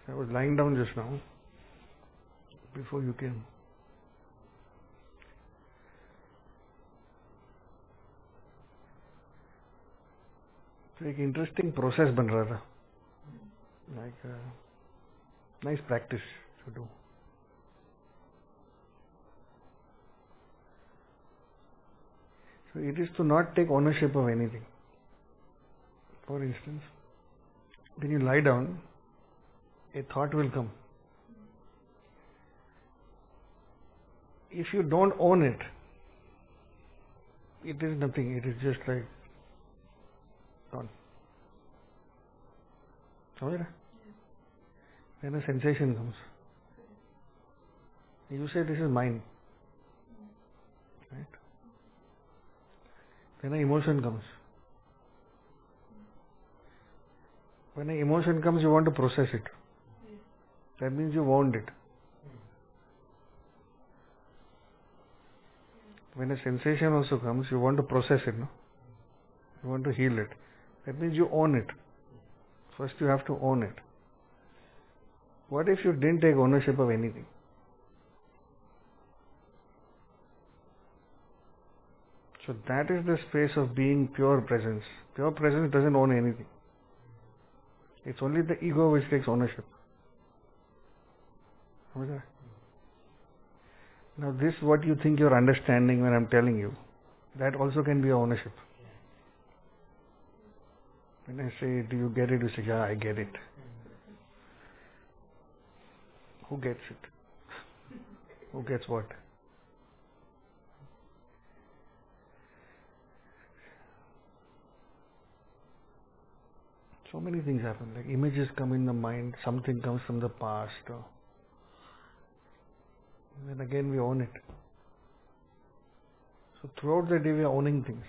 I was lying down just now, before you came. तो एक interesting process बन रहा था, like a nice practice to do. So it is to not take ownership of anything. For instance, when you lie down, a thought will come. If you don't own it, it is nothing. It is just like gone. समझ रहे? Then a sensation comes. You say this is mine, right? Then an emotion comes. When an emotion comes, you want to process it. That means you owned it. When a sensation also comes, you want to process it, no? You want to heal it. That means you own it. First you have to own it. What if you didn't take ownership of anything? So that is the space of being pure presence. Pure presence doesn't own anything. It's only the ego which takes ownership. Now this, what you think you're understanding when I'm telling you, that also can be ownership. When I say, do you get it? You say, yeah, I get it. Who gets it? Who gets what? So many things happen, like images come in the mind, something comes from the past, and then again we own it. So throughout the day we are owning things.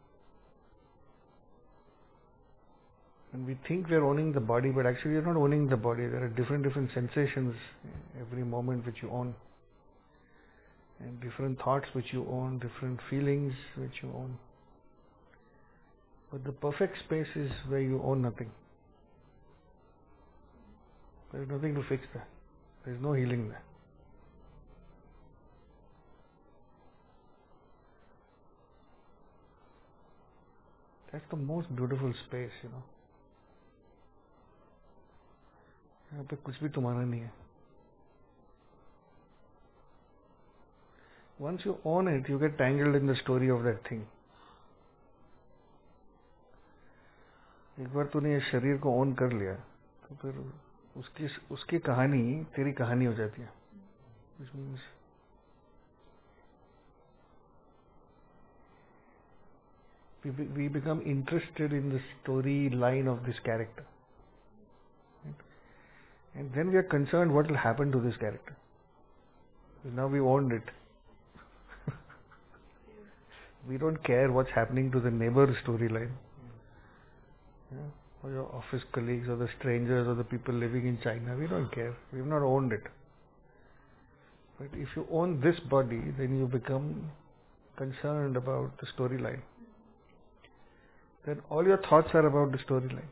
And we think we are owning the body, but actually you are not owning the body. There are different sensations every moment which you own. And different thoughts which you own, different feelings which you own. But the perfect space is where you own nothing. There is nothing to fix there. There is no healing there. That's the most beautiful space, you know. यहाँ पे कुछ भी तुम्हारा नहीं है. Once you own it, you get tangled in the story of that thing. एक बार तूने ये शरीर को ओन कर लिया, तो फिर उसकी कहानी तेरी कहानी हो जाती है. Which means we become interested in the storyline of this character. Right? And then we are concerned what will happen to this character. Because now we owned it. We don't care what's happening to the neighbor's storyline. Yeah? Or your office colleagues or the strangers or the people living in China. We don't care. We've not owned it. But if you own this body, then you become concerned about the storyline. Then all your thoughts are about the storyline.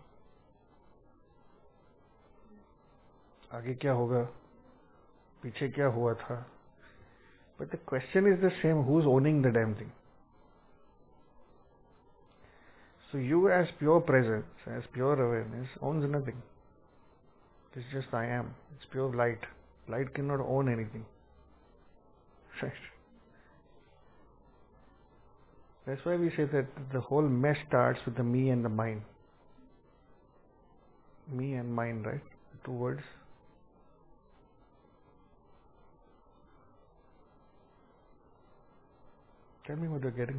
आगे क्या होगा, पीछे क्या हुआ था. But the question is the same, who's owning the damn thing? So you as pure presence, as pure awareness, owns nothing. It's just I am. It's pure light. Light cannot own anything. Right? That's why we say that the whole mess starts with the me and the mind. Me and mind, right? The two words. Tell me what you're getting.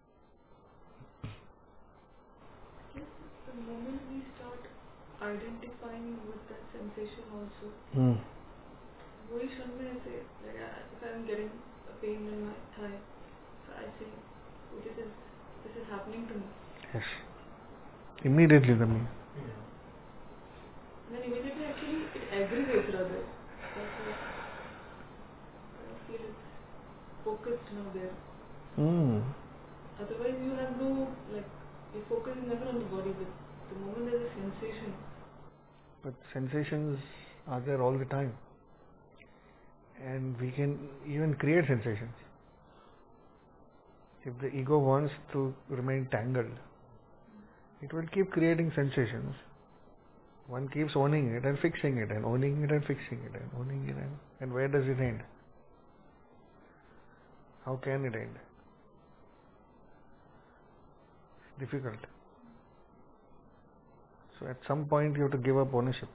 The moment we start identifying with that sensation also, very soon I say, if I'm getting a pain in my thigh, so I say, oh, this is happening to me. Yes. Immediately the me. And then immediately actually it aggravates rather. That's why I feel it's focused now there. Otherwise you have no, your focus is never on the body, but the moment there's a sensation. But sensations are there all the time. And we can even create sensations. If the ego wants to remain tangled, it will keep creating sensations. One keeps owning it and fixing it and owning it and fixing it and owning it and where does it end? How can it end? It's difficult. So at some point you have to give up ownership.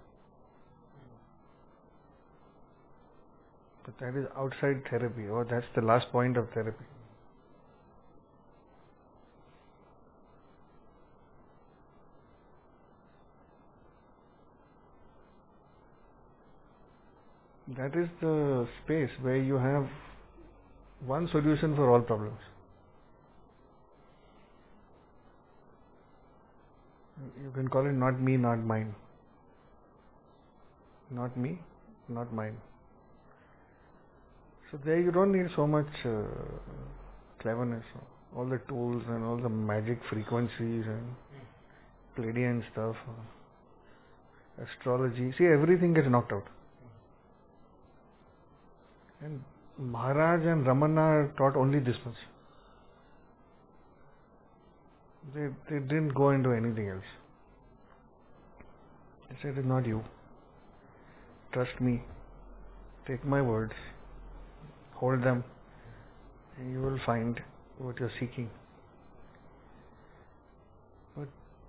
But that is outside therapy, or that's the last point of therapy. That is the space where you have one solution for all problems. You can call it not me, not mine. Not me, not mine. So there you don't need so much cleverness, all the tools and all the magic frequencies and Pleiadian stuff, astrology. See, everything gets knocked out. And Maharaj and Ramana taught only this much. They didn't go into anything else. They said, it's not you. Trust me. Take my words. Hold them. And you will find what you're seeking. But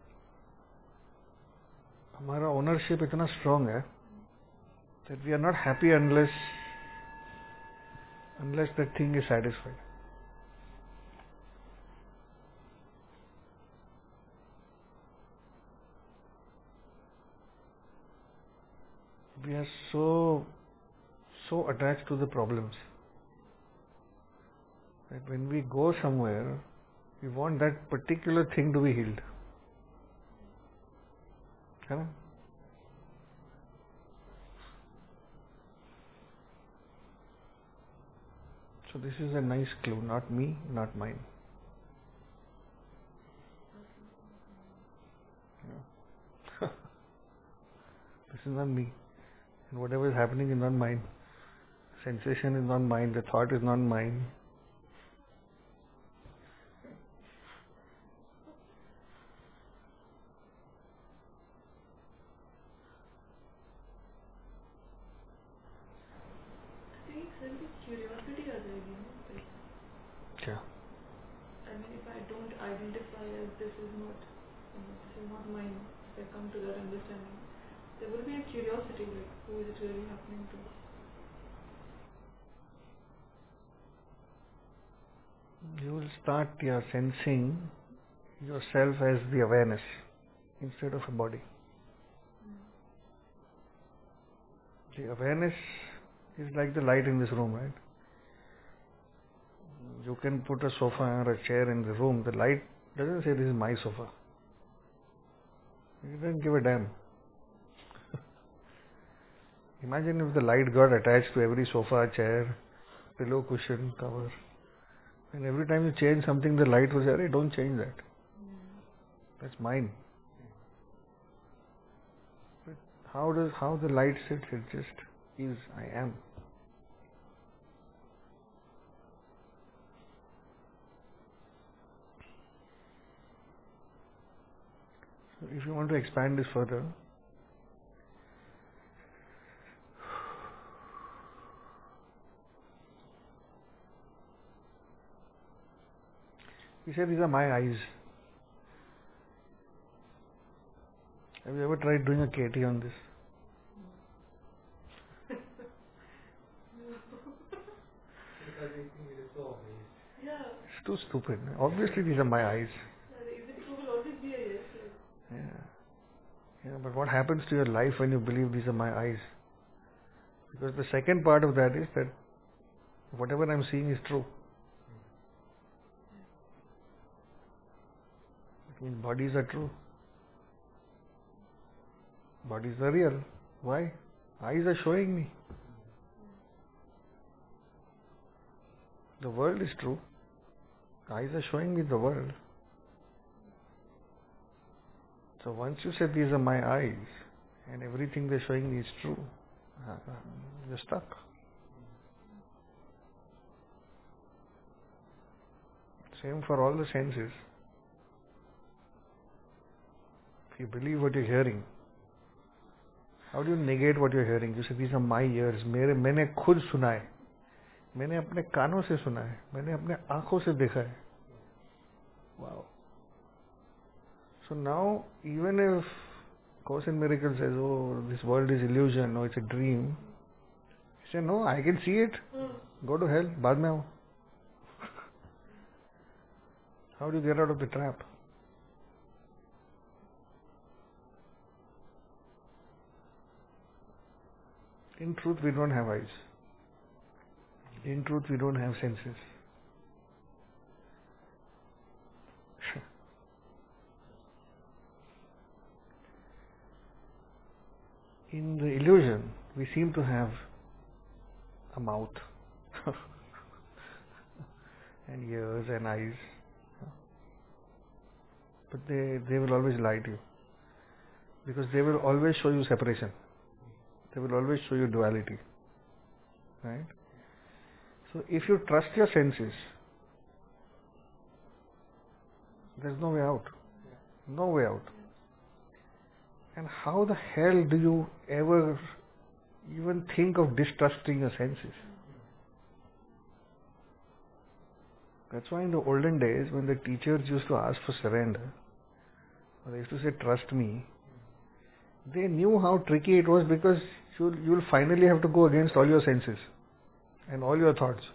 हमारा ownership इतना strong है that we are not happy unless that thing is satisfied. We are so attached to the problems that when we go somewhere, we want that particular thing to be healed. है ना? So this is a nice clue. Not me, not mine. Yeah. This is not me. And whatever is happening is not mine. Sensation is not mine. The thought is not mine. Curiosity आ जाएगी ना. क्या? I mean, if I don't identify as this is not mine, if I come to that understanding, there will be a curiosity, like who is it really happening to? You will start sensing yourself as the awareness instead of a body. The awareness is like the light in this room, right? You can put a sofa or a chair in the room. The light doesn't say this is my sofa. It doesn't give a damn. Imagine if the light got attached to every sofa, chair, pillow, cushion, cover. And every time you change something, the light will say, "Hey, don't change that. That's mine." But how the light sits? It just is. I am. So if you want to expand this further, he said, "These are my eyes." Have you ever tried doing a KT on this? It's too stupid. Obviously, these are my eyes. Is it true? Will always be a yes. Yeah, but what happens to your life when you believe these are my eyes? Because the second part of that is that whatever I'm seeing is true. It means bodies are true. Bodies are real. Why? Eyes are showing me. The world is true. Eyes are showing me the world. So once you say these are my eyes and everything they're showing me is true, you're stuck. Same for all the senses. If you believe what you're hearing, how do you negate what you're hearing? You say, these are my ears. मैंने खुद सुना है. मैंने अपने कानों से सुना है. मैंने अपने आंखों से देखा है. Wow. So now, even if Course in Miracles says, oh, this world is illusion, or it's a dream, you say, no, I can see it. Go to hell. बाद में आओ. How do you get out of the trap? In truth, we don't have eyes. In truth, we don't have senses. In the illusion, we seem to have a mouth and ears and eyes. But they will always lie to you. Because they will always show you separation. They will always show you duality. Right? So if you trust your senses, there's no way out. No way out. And how the hell do you ever even think of distrusting your senses? That's why in the olden days, when the teachers used to ask for surrender, or they used to say, trust me, they knew how tricky it was, because you'll finally have to go against all your senses and all your thoughts.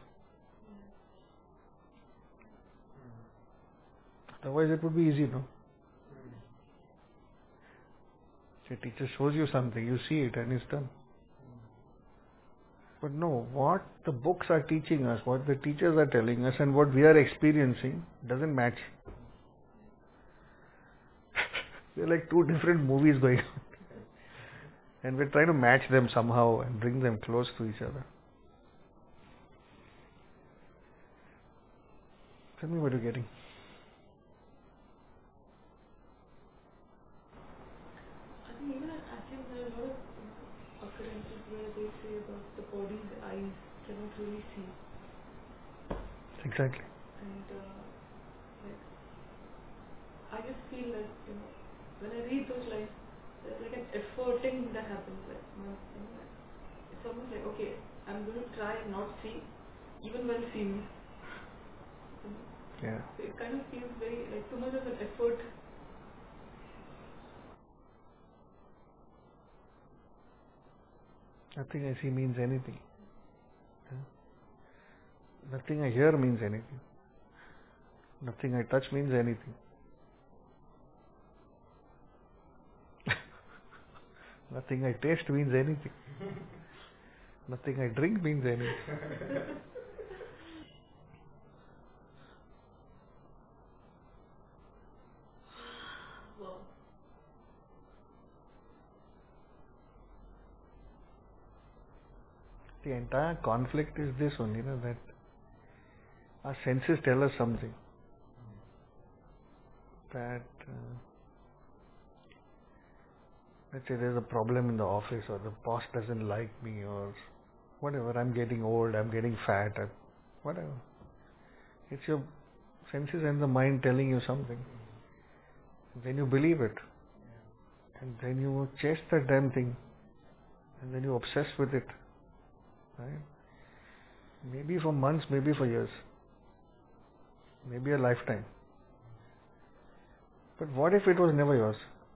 Otherwise it would be easy, no? The teacher shows you something, you see it and it's done. But no, what the books are teaching us, what the teachers are telling us, and what we are experiencing doesn't match. They're like two different movies going on. And we're trying to match them somehow and bring them close to each other. Tell me what you're getting. I think even at Asim, there are a lot of occurrences where they say about the body's eyes cannot really see. Exactly. And like, I just feel like, when I read those lines, there's like an efforting that happens. Like, it's almost like, okay, I'm going to try and not see, even while seeing. Yeah. So it kind of feels very like too much of an effort. Nothing I see means anything. Yeah. Nothing I hear means anything. Nothing I touch means anything. Nothing I taste means anything. Nothing I drink means anything. Wow. The entire conflict is this only, that our senses tell us something. That, let's say there's a problem in the office, or the boss doesn't like me, or whatever, I'm getting old, I'm getting fat, whatever. It's your senses and the mind telling you something. Then you believe it. And then you chase that damn thing. And then you obsess with it. Right? Maybe for months, maybe for years. Maybe a lifetime. But what if it was never yours?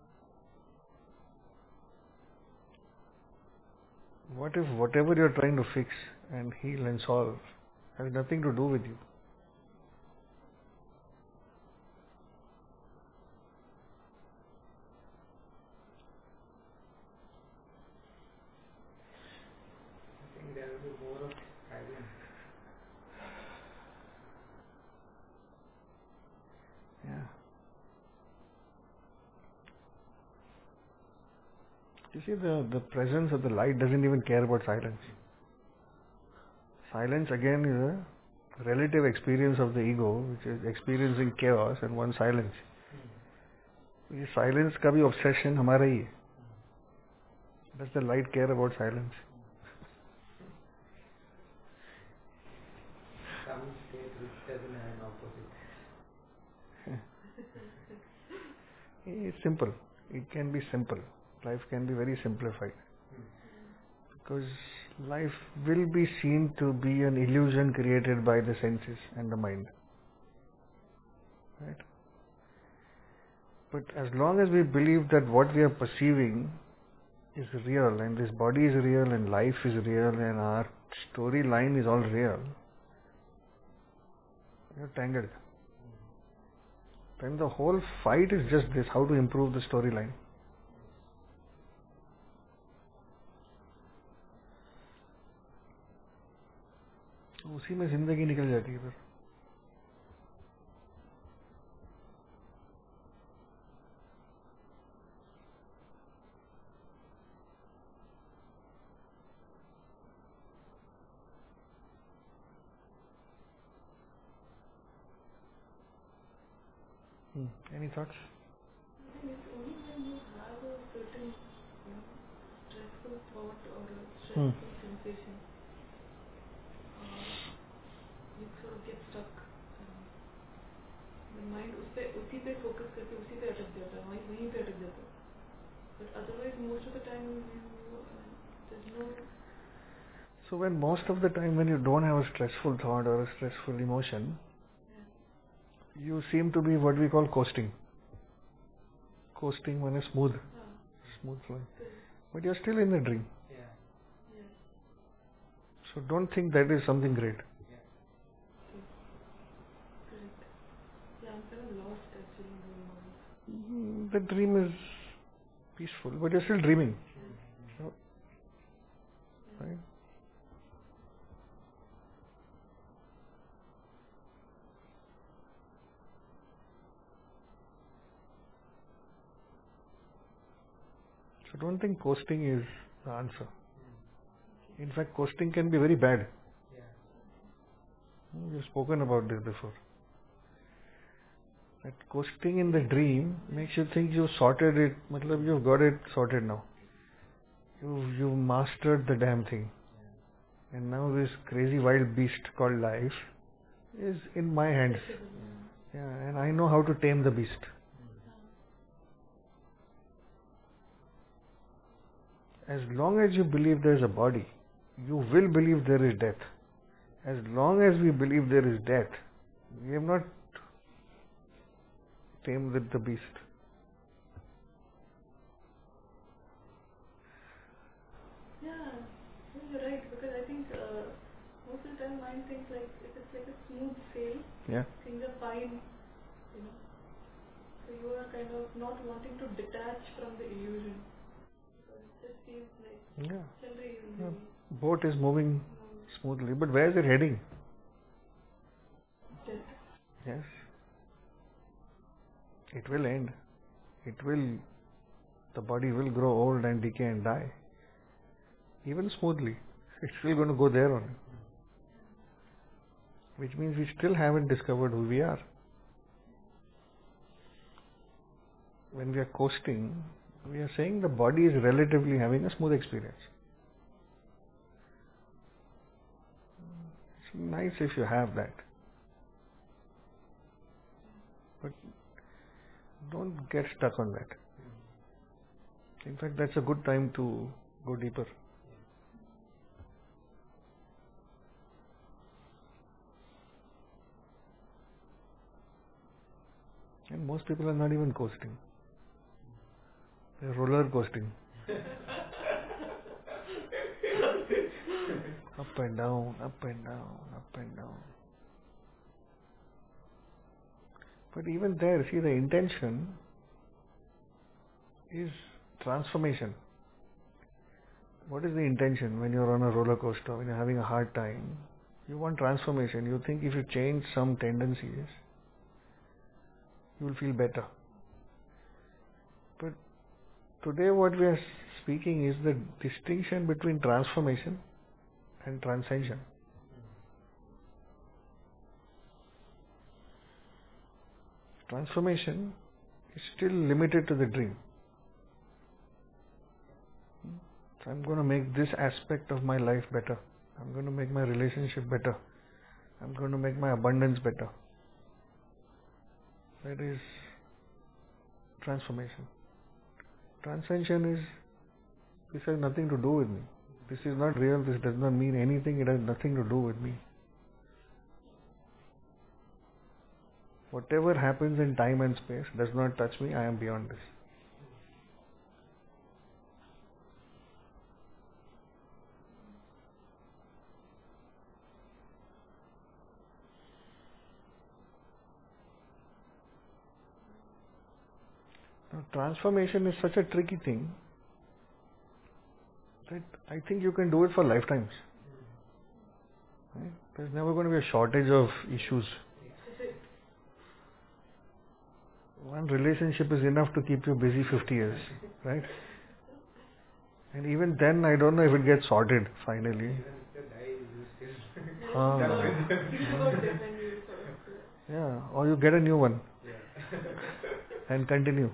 What if whatever you're trying to fix and heal and solve has nothing to do with you? I think there will be more of silence. Yeah. You see, the presence of the light doesn't even care about silence. Silence again is a relative experience of the ego, which is experiencing chaos and one silence. ये silence का भी obsession हमारा ही है. Does the light care about silence? doesn't have an opposite. It's simple. It can be simple. Life can be very simplified. Because life will be seen to be an illusion created by the senses and the mind. Right? But as long as we believe that what we are perceiving is real, and this body is real, and life is real, and our storyline is all real, you're tangled. Then the whole fight is just this: how to improve the storyline. उसी में जिंदगी निकल जाती है फिर. Any thoughts? I think it's only when you have a certain stressful thought or a stressful sensation, you sort of get stuck. The mind उसी पे focus करके उसी पे अटक जाता है, वहीं पे अटक जाता है. But otherwise, most of the time, there's no. So most of the time when you don't have a stressful thought or a stressful emotion, you seem to be what we call coasting. Coasting when it's smooth flowing. But you're still in the dream. So don't think that is something great. Correct. Yeah, I'm kind of lost actually in the moment. The dream is peaceful, but you're still dreaming. Right? So don't think coasting is the answer. In fact, coasting can be very bad. We've spoken about this before. That coasting in the dream makes you think you've sorted it, matlab you've got it sorted now. You've mastered the damn thing. And now this crazy wild beast called life is in my hands. Yeah, and I know how to tame the beast. As long as you believe there is a body, you will believe there is death. As long as we believe there is death, we have not tamed with the beast. Yeah, you're right, because I think most of the time mind thinks like if it's like a smooth sail, things are fine, So you are kind of not wanting to detach from the illusion. So it just feels like boat is moving smoothly, but where is it heading? Death. Yes. It will end. The body will grow old and decay and die. Even smoothly. It's still going to go there only. Which means we still haven't discovered who we are. When we are coasting, we are saying the body is relatively having a smooth experience. It's nice if you have that. But don't get stuck on that. In fact, that's a good time to go deeper. And most people are not even coasting. They're roller coasting. Up and down, up and down, up and down. But even there, see, the intention is transformation. What is the intention when you're on a roller coaster, when you're having a hard time? You want transformation. You think if you change some tendencies, you will feel better. But today what we are speaking is the distinction between transformation and transcension. Transformation is still limited to the dream. So I'm going to make this aspect of my life better. I'm going to make my relationship better. I'm going to make my abundance better. That is transformation. Transcension is, this has nothing to do with me. This is not real, this does not mean anything, it has nothing to do with me. Whatever happens in time and space does not touch me, I am beyond this. Now, transformation is such a tricky thing that I think you can do it for lifetimes. Right? There's never going to be a shortage of issues. One relationship is enough to keep you busy 50 years, right? And even then, I don't know if it gets sorted finally. Even if they die, you still Ah. stuck with them. Think about them and you sort of, Yeah, or you get a new one Yeah. and continue.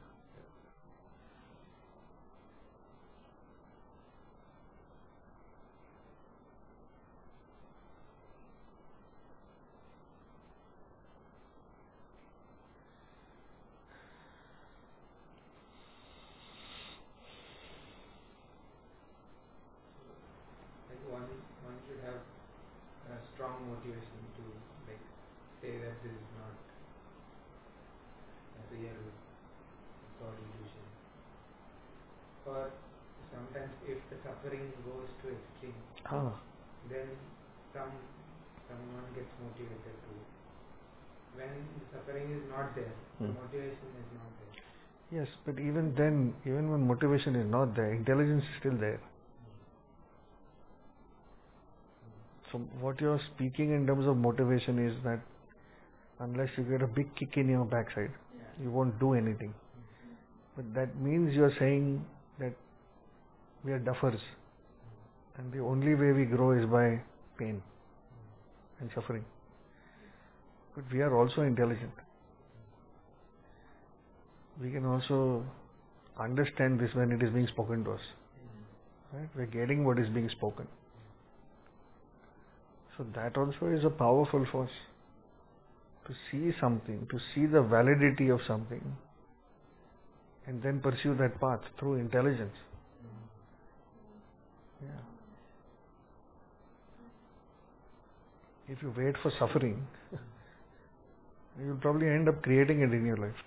Like one should have a strong motivation to like say that this is not a real God illusion. Or sometimes if the suffering goes to extreme, Ah, then someone gets motivated to. When the suffering is not there, the motivation is not there. yes, but even then, even when motivation is not there, intelligence is still there. So what you're speaking in terms of motivation is that unless you get a big kick in your backside, Yeah. you won't do anything. But that means you're saying that we are duffers and the only way we grow is by pain and suffering. But we are also intelligent. We can also understand this when it is being spoken to us. Right? We're getting what is being spoken. So that also is a powerful force. To see something, to see the validity of something, and then pursue that path through intelligence. Yeah. If you wait for suffering, you'll probably end up creating it in your life.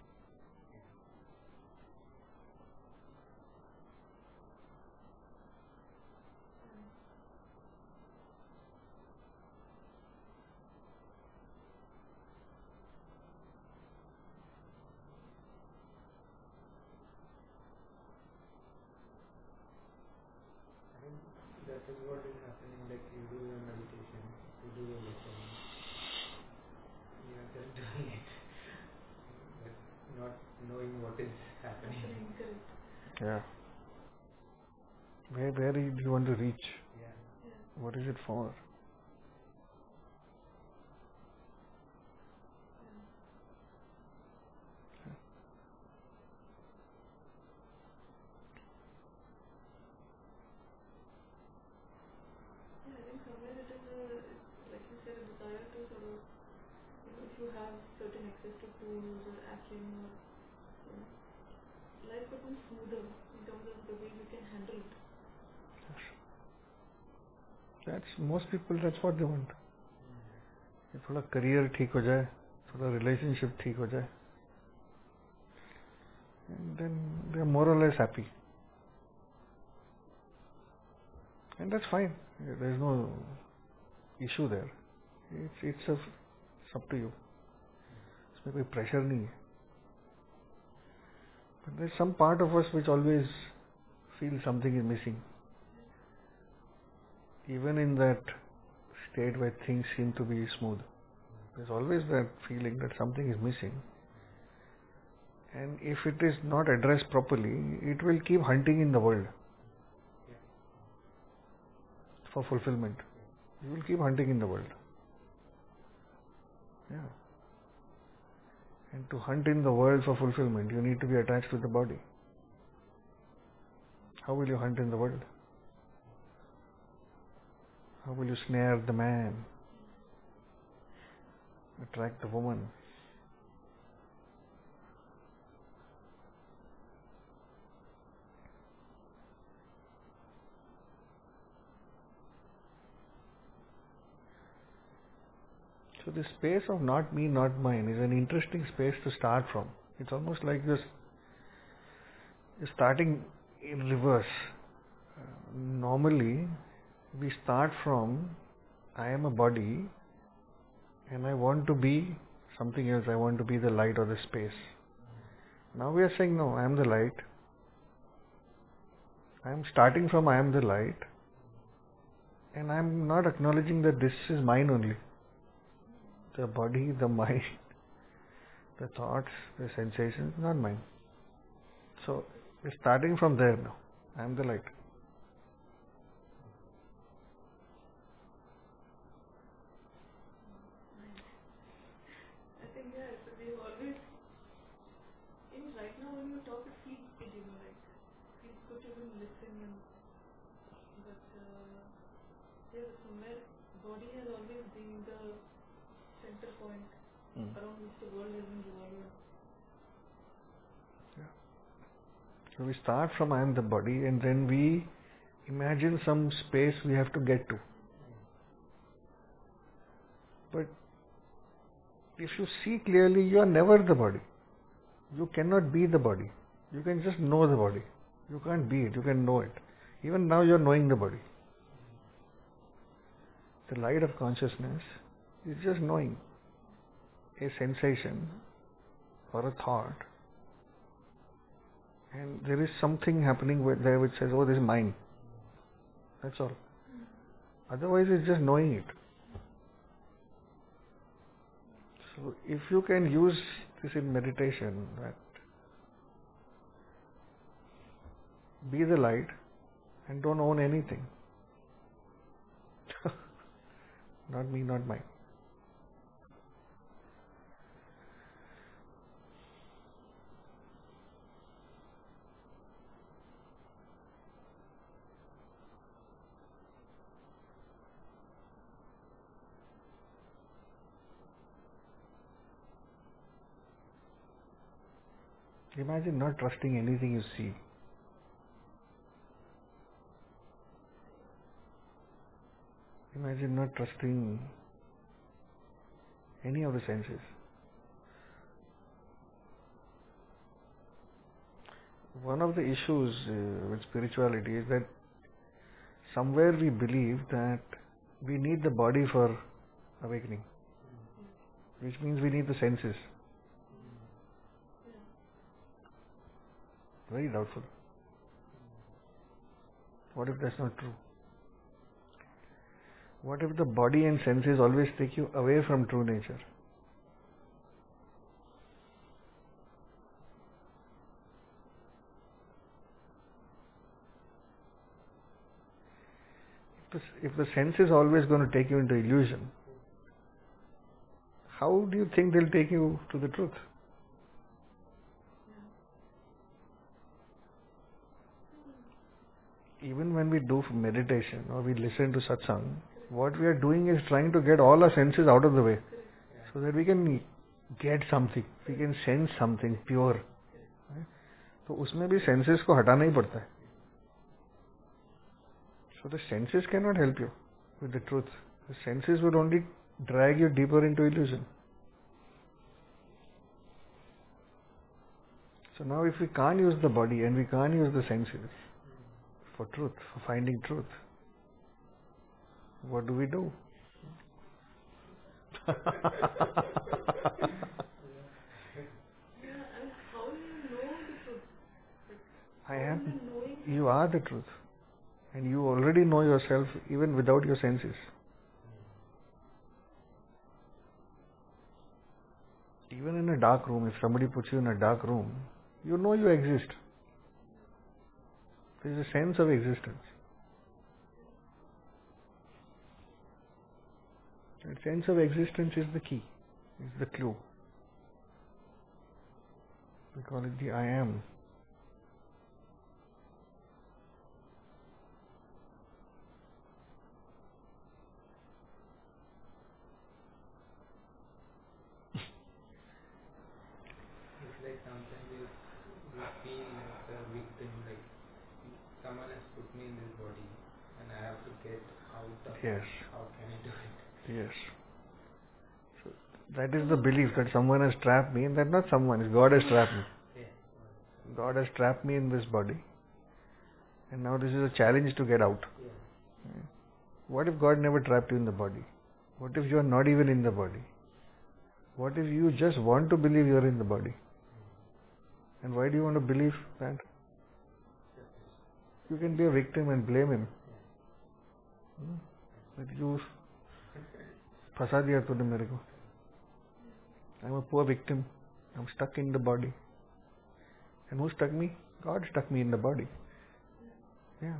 I think that is what is happening. Like you do your meditation, you do your listening, you are just doing it, but not knowing what is happening. happening, correct. Yeah. Where do you want to reach? Yeah. Yeah. What is it for? Yeah, I think somewhere it is like you said, a desire to sort of, if you have certain access to tools or acumen or, life becomes smoother in terms of the way you can handle it. That's most people. That's what they want. कि थोड़ा career ठीक हो जाए, थोड़ा relationship ठीक हो जाए, and then they are more or less happy. And that's fine. There is no issue there. It's up to you. इसमें कोई pressure नहीं है. But there's some part of us which always feels something is missing. Even in that state where things seem to be smooth, there's always that feeling that something is missing. And if it is not addressed properly, it will keep hunting in the world for fulfillment. You will keep hunting in the world. Yeah. And to hunt in the world for fulfillment, you need to be attached with the body. How will you hunt in the world? How will you snare the man? attract the woman. So the space of not me, not mine is an interesting space to start from. It's almost like you're starting in reverse. Normally, we start from I am a body and I want to be something else. I want to be the light or the space. Now we are saying no, I am the light. I am starting from I am the light and I am not acknowledging that this is mine only. The body, the mind, the thoughts, the sensations, not mine. So, we're starting from there now. I am the light. I think, yeah, so we've always, right now when you talk, it feels good, like, it feels good to even listen, but, yeah, somewhere, body has always been the center point around which the world has been revolving. Yeah. So we start from I am the body and then we imagine some space we have to get to. But if you see clearly, you are never the body. You cannot be the body. You can just know the body. You can't be it, you can know it. Even now you are knowing the body. The light of consciousness is just knowing a sensation or a thought, and there is something happening there which says, oh, this is mine. That's all. Otherwise it's just knowing it. So if you can use this in meditation, that be the light and don't own anything. Not me, not mine. Imagine not trusting anything you see. Imagine not trusting any of the senses. One of the issues with spirituality is that somewhere we believe that we need the body for awakening, which means we need the senses. Very doubtful. What if that's not true? What if the body and senses always take you away from true nature? If the sense is always going to take you into illusion, how do you think they'll take you to the truth? Even when we do meditation or we listen to satsang, what we are doing is trying to get all our senses out of the way so that we can get something, we can sense something pure. तो उसमें भी senses को हटाना ही पड़ता है. So the senses cannot help you with the truth. The senses would only drag you deeper into illusion. So now if we can't use the body and we can't use the senses for truth, for finding truth, what do we do? Yeah, and how do you know the truth? You are the truth. And you already know yourself even without your senses. Even in a dark room, if somebody puts you in a dark room, you know you exist. There is a sense of existence. That sense of existence is the key, is the clue. We call it the I am. sometimes you feel like a victim, like someone has put me in this body and I have to get out of Yes. it. How can I do it? Yes. So that is the belief that someone has trapped me, and that not someone, it's God has trapped me. Yeah. God has trapped me in this body, and now this is a challenge to get out. Yeah. What if God never trapped you in the body? What if you are not even in the body? What if you just want to believe you are in the body? And why do you want to believe that? You can be a victim and blame him. But you फंसा दिया तूने मेरे को. I'm a poor victim. I'm stuck in the body. And who stuck me? God stuck me in the body. Yeah.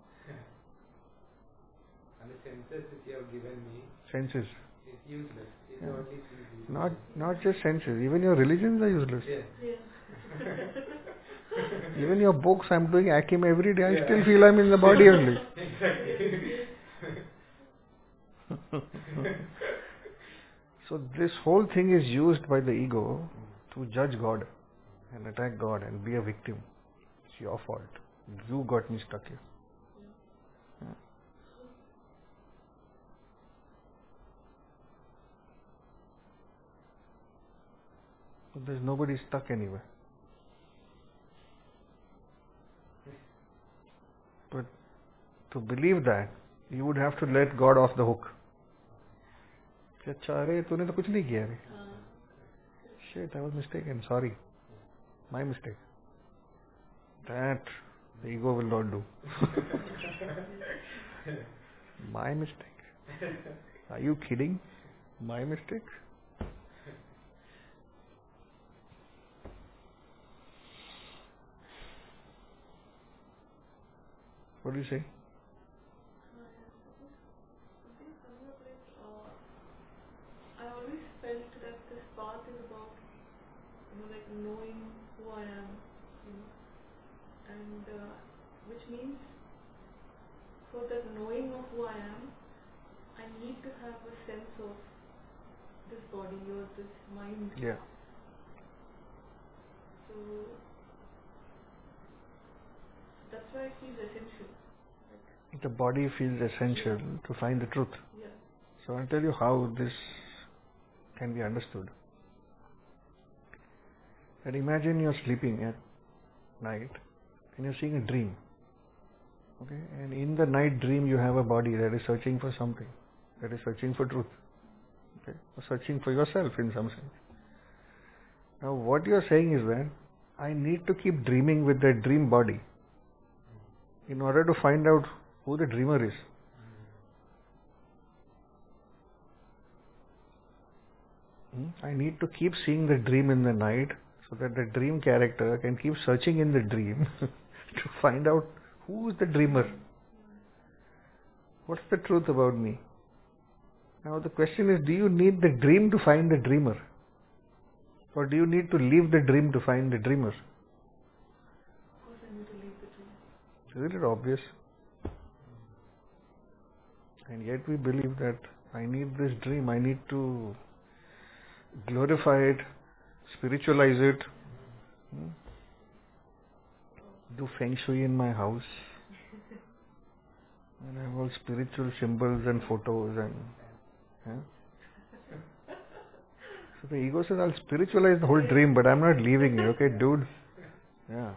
And the senses which you have given me Senses. is useless. It's Yeah. only things useless. Not just senses. Even your religions are useless. Yeah. Even your books, I'm doing Akim every day. I Yeah. still feel I'm in the body only. Exactly. So this whole thing is used by the ego to judge God and attack God and be a victim. It's your fault. You got me stuck here. Yeah. But there's nobody stuck anywhere. But to believe that, you would have to let God off the hook. अच्छा अरे तूने तो कुछ नहीं किया रे. Shit, I was mistaken. Sorry. My mistake. That the ego will not do. My mistake. Are you kidding? My mistake? What do you say? I always felt that this path is about, like knowing who I am, and which means for that knowing of who I am, I need to have a sense of this body or this mind. Yeah. So that's why it feels essential. The body feels essential to find the truth. Yeah. So I'll tell you how this can be understood. And imagine you're sleeping at night and you're seeing a dream. Okay? And in the night dream you have a body that is searching for something, that is searching for truth. Okay? Or searching for yourself in some sense. Now what you're saying is that I need to keep dreaming with that dream body in order to find out who the dreamer is. I need to keep seeing the dream in the night so that the dream character can keep searching in the dream to find out who is the dreamer. What's the truth about me? Now the question is, do you need the dream to find the dreamer? Or do you need to leave the dream to find the dreamer? Of course I need to leave the dream. Isn't it obvious? And yet we believe that I need this dream, I need to glorify it, spiritualize it, do feng shui in my house, and I have all spiritual symbols and photos and so the ego says I'll spiritualize the whole dream, but I'm not leaving you, okay dude? Yeah.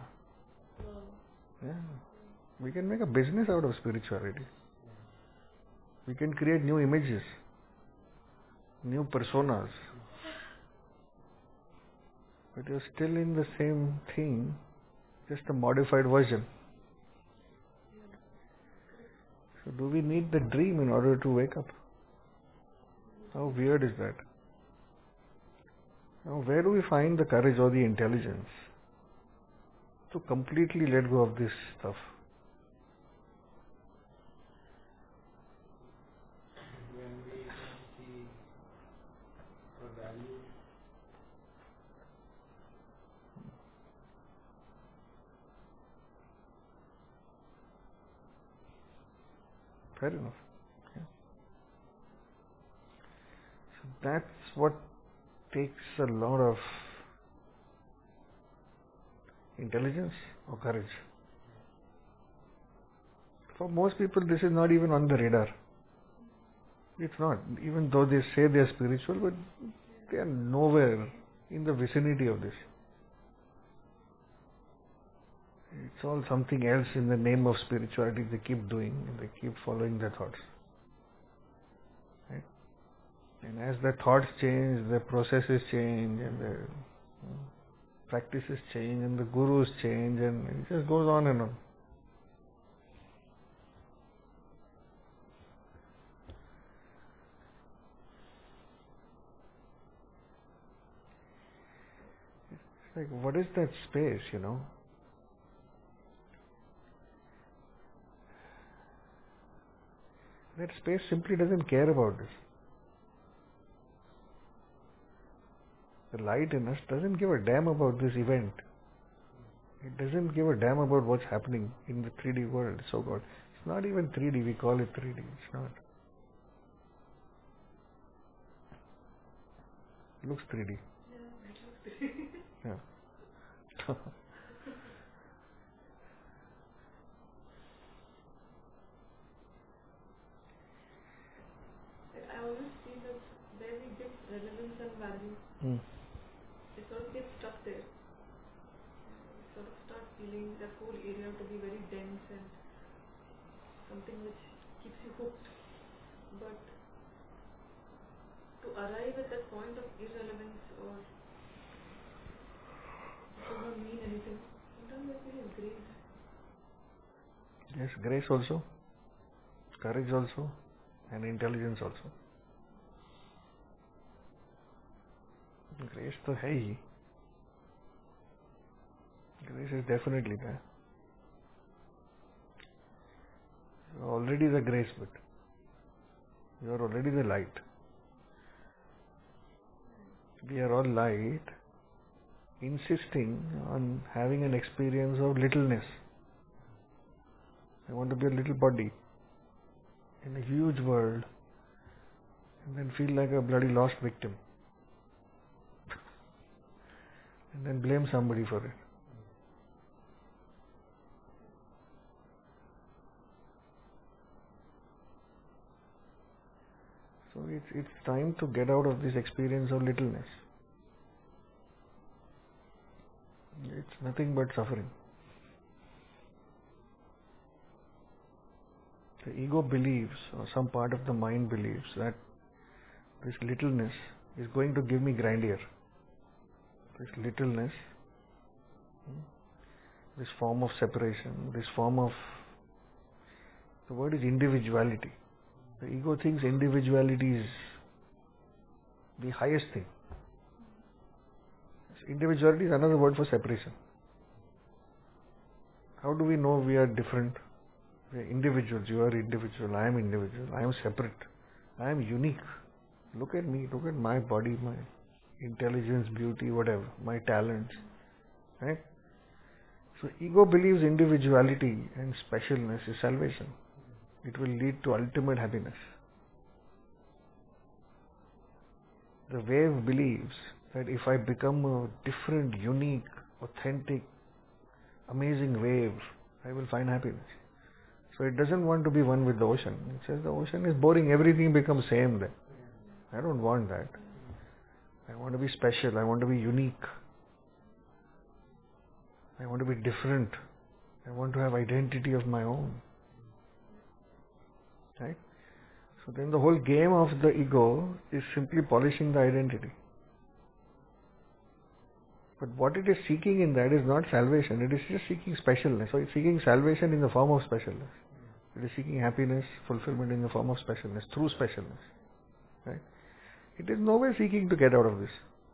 We can make a business out of spirituality. We can create new images, new personas. But you're still in the same thing, just a modified version. So do we need the dream in order to wake up? How weird is that? Now where do we find the courage or the intelligence to completely let go of this stuff? When we don't see a value, Fair enough. Yeah. So that's what takes a lot of Intelligence or courage? For most people, this is not even on the radar. It's not. Even though they say they are spiritual, but they are nowhere in the vicinity of this. It's all something else in the name of spirituality they keep doing, and they keep following their thoughts. Right? And as their thoughts change, their processes change, and their practices change, and the gurus change, and it just goes on and on. It's like, what is that space, That space simply doesn't care about this. The light in us doesn't give a damn about this event. It doesn't give a damn about what's happening in the 3D world, so-called. It's not even 3D, we call it 3D. It's not. It looks 3D. Yeah, it looks 3D. Yeah. I always feel that where we give relevance and value, it sort of gets stuck there. We sort of start feeling that whole area to be very dense and something which keeps you hooked. But to arrive at that point of irrelevance or it does not mean anything, sometimes I feel it's grace. Yes, grace also, courage also, and intelligence also. Grace तो है ही. Grace is definitely there. You are already the grace, but you are already the light. We are all light, insisting on having an experience of littleness. I want to be a little body in a huge world and then feel like a bloody lost victim. And then blame somebody for it. So it's time to get out of this experience of littleness. It's nothing but suffering. The ego believes, or some part of the mind believes, that this littleness is going to give me grandeur. This littleness, this form of separation, this form of, the word is individuality. The ego thinks individuality is the highest thing. Individuality is another word for separation. How do we know we are different? We are individuals. You are individual. I am individual. I am separate. I am unique. Look at me. Look at my body, my intelligence, beauty, whatever, my talents. Right? So ego believes individuality and specialness is salvation. It will lead to ultimate happiness. The wave believes that if I become a different, unique, authentic, amazing wave, I will find happiness. So it doesn't want to be one with the ocean. It says the ocean is boring, everything becomes same then. I don't want that. I want to be special, I want to be unique. I want to be different. I want to have identity of my own. Right? So then the whole game of the ego is simply polishing the identity. But what it is seeking in that is not salvation, it is just seeking specialness. So it's seeking salvation in the form of specialness. It is seeking happiness, fulfillment in the form of specialness, through specialness. Right? It is nowhere seeking to get out of this.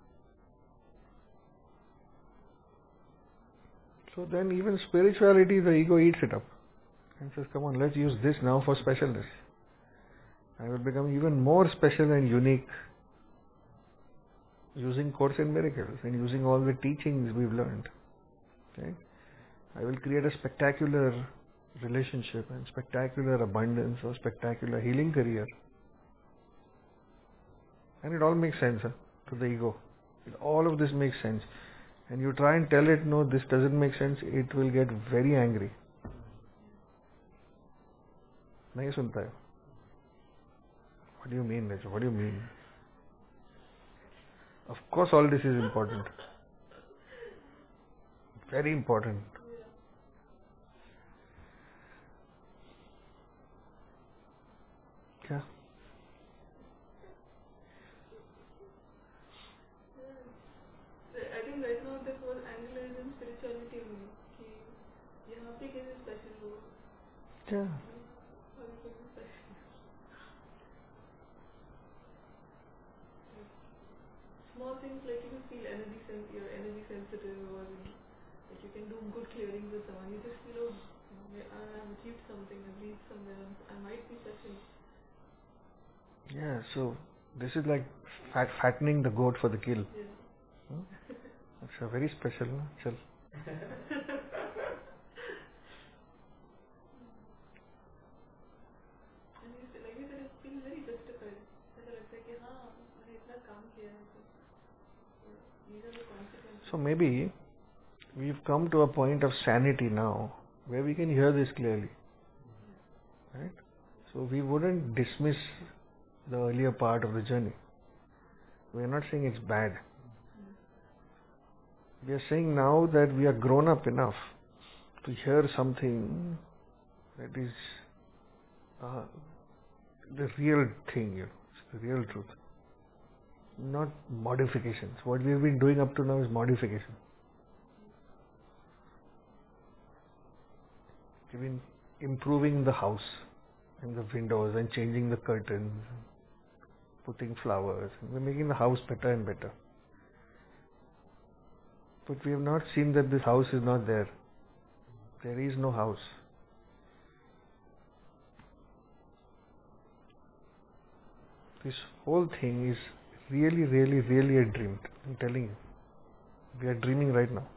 So then even spirituality, the ego eats it up and says, come on, let's use this now for specialness. I will become even more special and unique using Course in Miracles and using all the teachings we've learned. Okay? I will create a spectacular relationship and spectacular abundance or spectacular healing career. And it all makes sense to the ego. All of this makes sense. and you try and tell it, no, this doesn't make sense, it will get very angry. नहीं सुनता है. What do you mean, nature? What do you mean? Of course, all this is important. Very important. क्या? I think right now the whole angle is in spirituality only. कि यहाँ पे कैसे special हो? क्या? और कैसे special? Small things like you feel you're energy sensitive, or like you can do good clearing with someone. You just feel, oh, I've achieved something, I've reached somewhere, I might be touching. Yeah, so this is like fattening the goat for the kill. Yeah. It's a very special, no? Chal. And like you said, it feels very justified. ऐसा लगता है कि हाँ मैंने इतना काम किया है तो these are the consequences. So maybe we've come to a point of sanity now where we can hear this clearly. Right? So we wouldn't dismiss the earlier part of the journey. We are not saying it's bad. We are saying now that we are grown up enough to hear something that is the real thing, it's the real truth. Not modifications. What we've been doing up to now is modification. We've been improving the house and the windows and changing the curtains, putting flowers. We're making the house better and better. But we have not seen that this house is not there. There is no house. This whole thing is really, really, really a dream. I'm telling you. We are dreaming right now.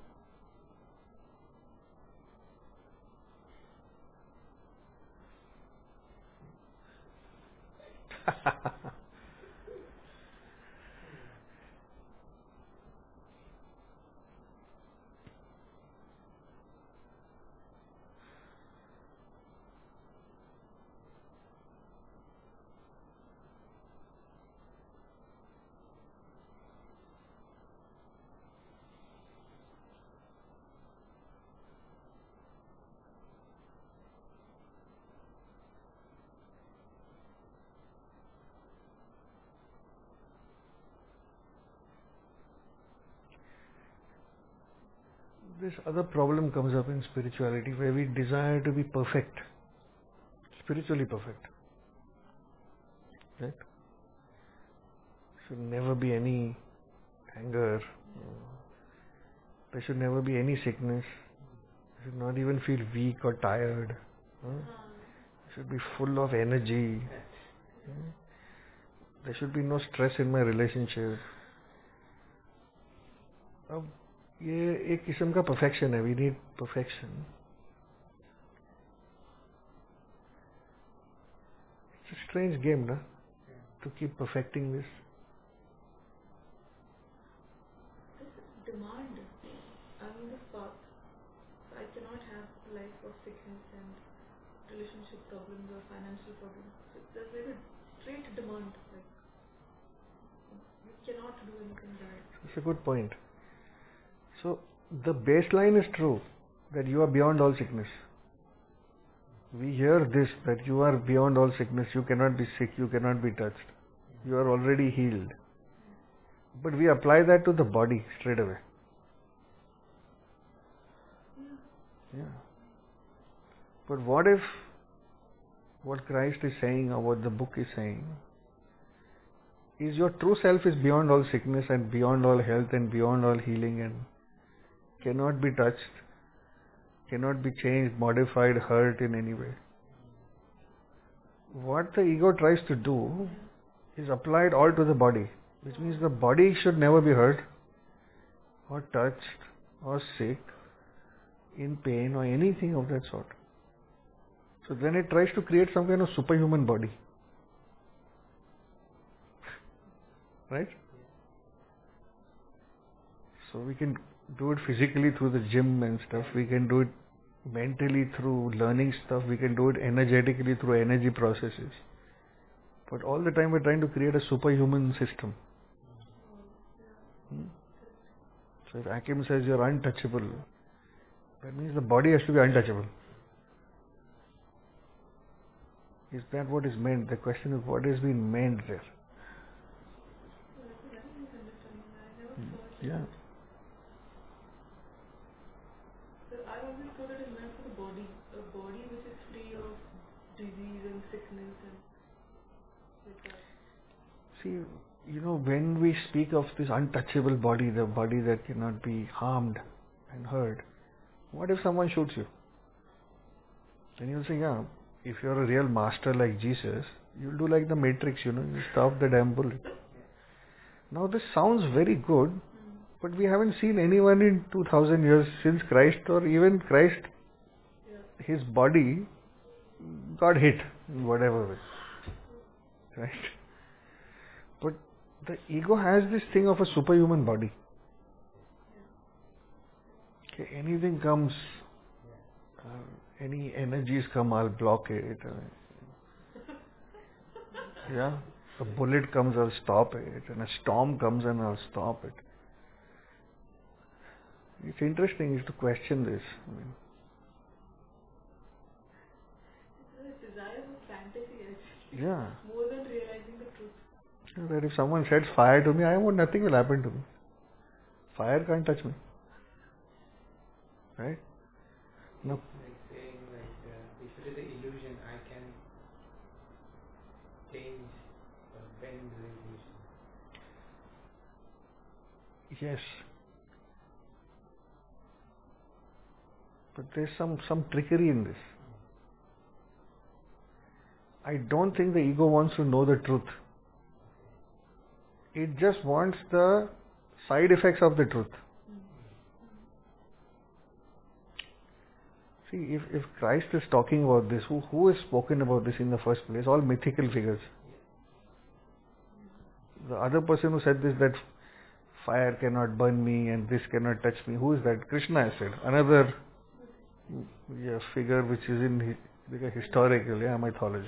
This other problem comes up in spirituality where we desire to be perfect, spiritually perfect. Right? Should never be any anger. There should never be any sickness. Should not even feel weak or tired. Should be full of energy. There should be no stress in my relationship. अब ये एक किस्म का perfection है. We need perfection. It's a strange game, na? To keep perfecting this. This is demand. I'm on this path. So I cannot have a life of sickness and relationship problems or financial problems. So there's like a straight demand. Like you cannot do anything bad. That's a good point. So the baseline is true that you are beyond all sickness. We hear this, that you are beyond all sickness, you cannot be sick, you cannot be touched. You are already healed. But we apply that to the body straight away. Yeah. But what if what Christ is saying or what the book is saying is your true self is beyond all sickness and beyond all health and beyond all healing and cannot be touched, cannot be changed, modified, hurt in any way. What the ego tries to do is apply it all to the body, which means the body should never be hurt or touched or sick, in pain or anything of that sort. So then it tries to create some kind of superhuman body. Right? So we can do it physically through the gym and stuff. We can do it mentally through learning stuff. We can do it energetically through energy processes. But all the time we're trying to create a superhuman system. So if Akim says you're untouchable, that means the body has to be untouchable. Is that what is meant? The question is what is being meant there? Yeah. So I always thought it is meant for the body, a body which is free of disease and sickness and like that. See, when we speak of this untouchable body, the body that cannot be harmed and hurt, what if someone shoots you? Then you'll say, yeah, if you're a real master like Jesus, you'll do like the Matrix, you stop the damn bullet. Now this sounds very good, but we haven't seen anyone in 2000 years since Christ, or even Christ, his body got hit in whatever way. Right? But the ego has this thing of a superhuman body. Okay, anything comes, any energies come, I'll block it. Yeah, a bullet comes, I'll stop it, and a storm comes and I'll stop it. It's interesting to question this. It's a desire for fantasy actually. Yeah. More than realizing the truth. That if someone sets fire to me, nothing will happen to me. Fire can't touch me. Right? No. Like saying if it is an illusion, I can change or bend the illusion. Yes. But there's some trickery in this. I don't think the ego wants to know the truth. It just wants the side effects of the truth. See, if Christ is talking about this, who has spoken about this in the first place? All mythical figures. The other person who said this, that fire cannot burn me and this cannot touch me, who is that? Krishna has said. Another figure which is in historical mythology.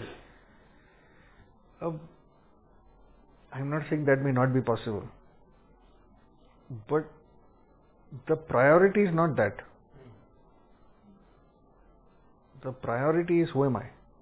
I'm not saying that may not be possible. But the priority is not that. The priority is, who am I?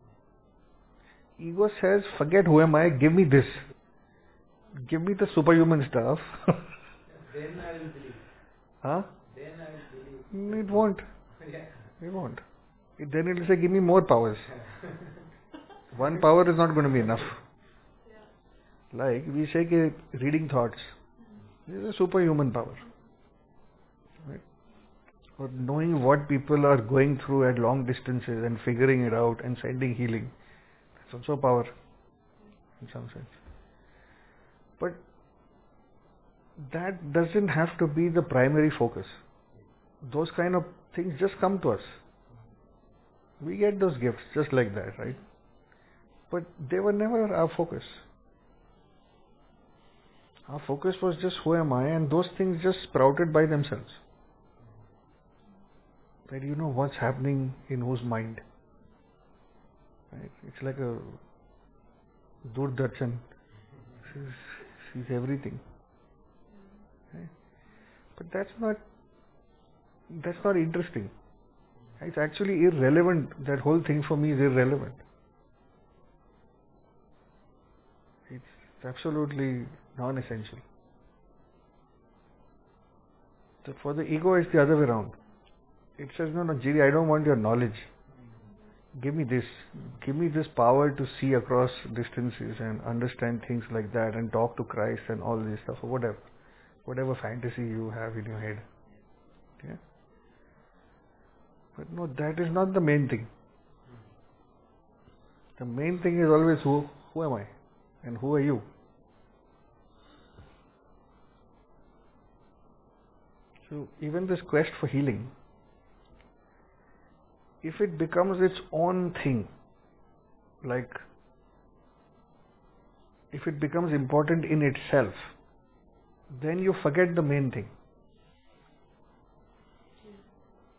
Ego says, forget who am I, give me this. Give me the superhuman stuff. Then I will believe. Huh? Then I will believe. It won't. Yeah. It won't. Then it will say, give me more powers. One power is not going to be enough. Like we say, reading thoughts. This is a superhuman power. Right? Or knowing what people are going through at long distances and figuring it out and sending healing. That's also power in some sense. But that doesn't have to be the primary focus. Those kind of things just come to us. We get those gifts just like that, right? But they were never our focus. Our focus was just who am I, and those things just sprouted by themselves. That what's happening in whose mind. Right? It's like a Doordarshan. Sees everything. Right? But that's not interesting. It's actually irrelevant. That whole thing for me is irrelevant. It's absolutely non-essential. So for the ego, it's the other way around. It says, no, Jiri, I don't want your knowledge. Give me this. Give me this power to see across distances and understand things like that and talk to Christ and all this stuff, or whatever. Whatever fantasy you have in your head. Okay? But no, that is not the main thing. The main thing is always who am I? And who are you? So even this quest for healing, if it becomes its own thing, like if it becomes important in itself, then you forget the main thing.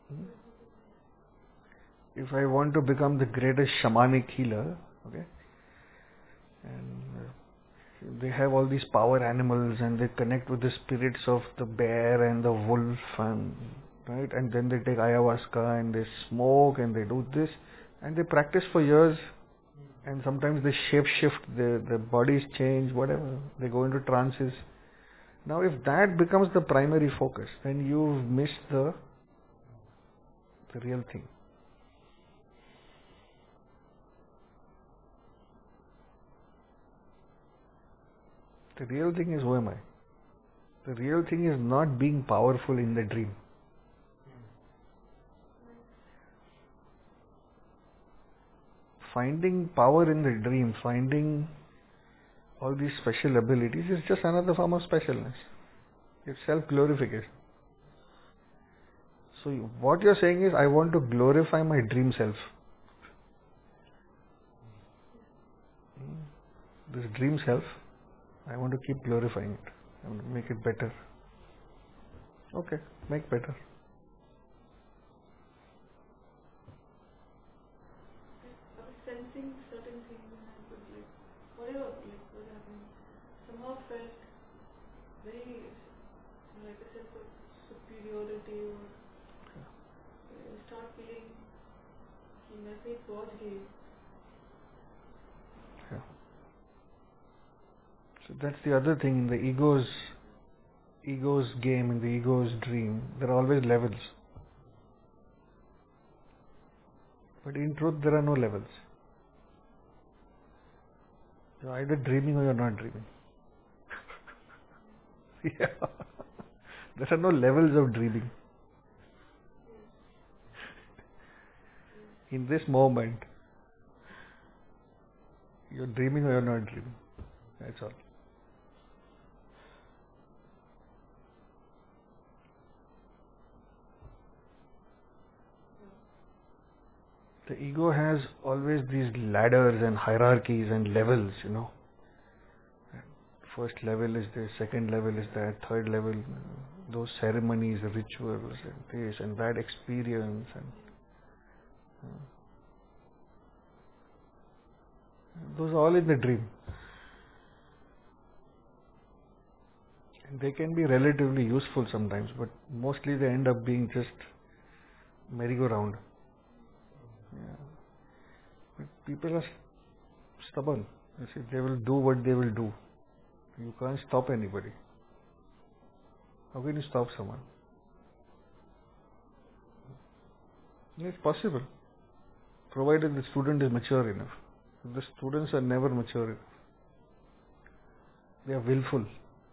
If I want to become the greatest shamanic healer, okay, and they have all these power animals and they connect with the spirits of the bear and the wolf and right, and then they take ayahuasca and they smoke and they do this and they practice for years and sometimes they shape shift, their bodies change, whatever, they go into trances. Now if that becomes the primary focus, then you've missed the real thing. The real thing is, who am I? The real thing is not being powerful in the dream. Finding power in the dream, finding all these special abilities is just another form of specialness. It's self-glorification. So what you're saying is, I want to glorify my dream self. This dream self, I want to keep glorifying it. I want to make it better. Okay, make better. I was sensing certain things and I could whatever was happening, somehow felt very like a sense of superiority or start feeling the message God gave. Yeah. So that's the other thing in the ego's game, in the ego's dream, there are always levels. But in truth, there are no levels. You're either dreaming or you're not dreaming. Yeah. There are no levels of dreaming. In this moment, you're dreaming or you're not dreaming. That's all. The ego has always these ladders and hierarchies and levels, First level is this, second level is that, third level, those ceremonies, rituals, and this and that experience, and those are all in the dream. And they can be relatively useful sometimes, but mostly they end up being just merry-go-round. Yeah. But people are stubborn. You see, they will do what they will do. You can't stop anybody. How can you stop someone? It's possible, provided the student is mature enough. The students are never mature enough. They are willful.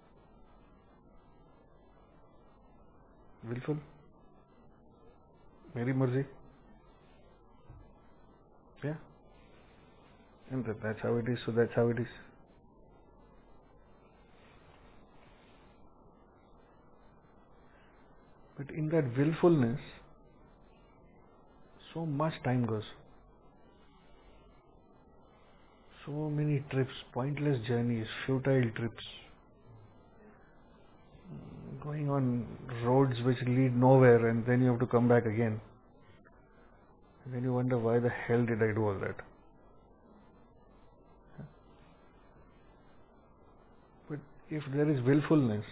Willful? Meri marzi? Yeah. And that's how it is, so that's how it is. But in that willfulness, so much time goes. So many trips, pointless journeys, futile trips, going on roads which lead nowhere, and then you have to come back again. And then you wonder, why the hell did I do all that? But if there is willfulness,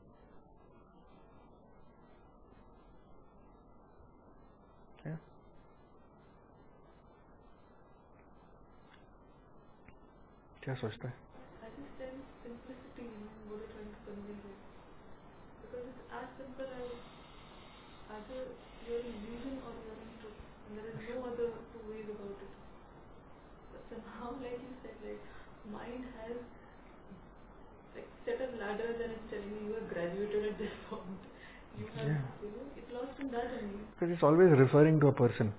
क्या सोचता है? I just sense simplicity in what you're trying to convey here. Because it's as simple as either you're in illusion or you're in truth. And there is no other two ways about it. But somehow, like you said, mind has set up ladders and it's telling me you have graduated at this point. You have, it's lost in that only. Because it's always referring to a person.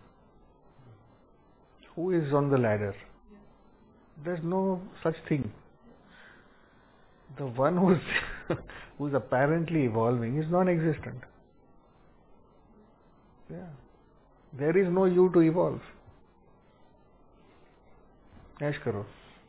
Who is on the ladder? There's no such thing. The one who's apparently evolving is non-existent. Yeah. There is no you to evolve. Ash karo.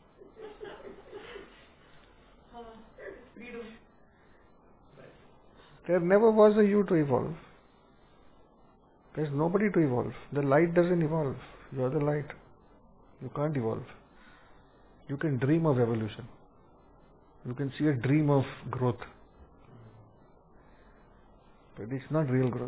Freedom. There never was a you to evolve. There's nobody to evolve. The light doesn't evolve. You're the light. You can't evolve. You can dream of evolution. You can see a dream of growth. But it's not real growth.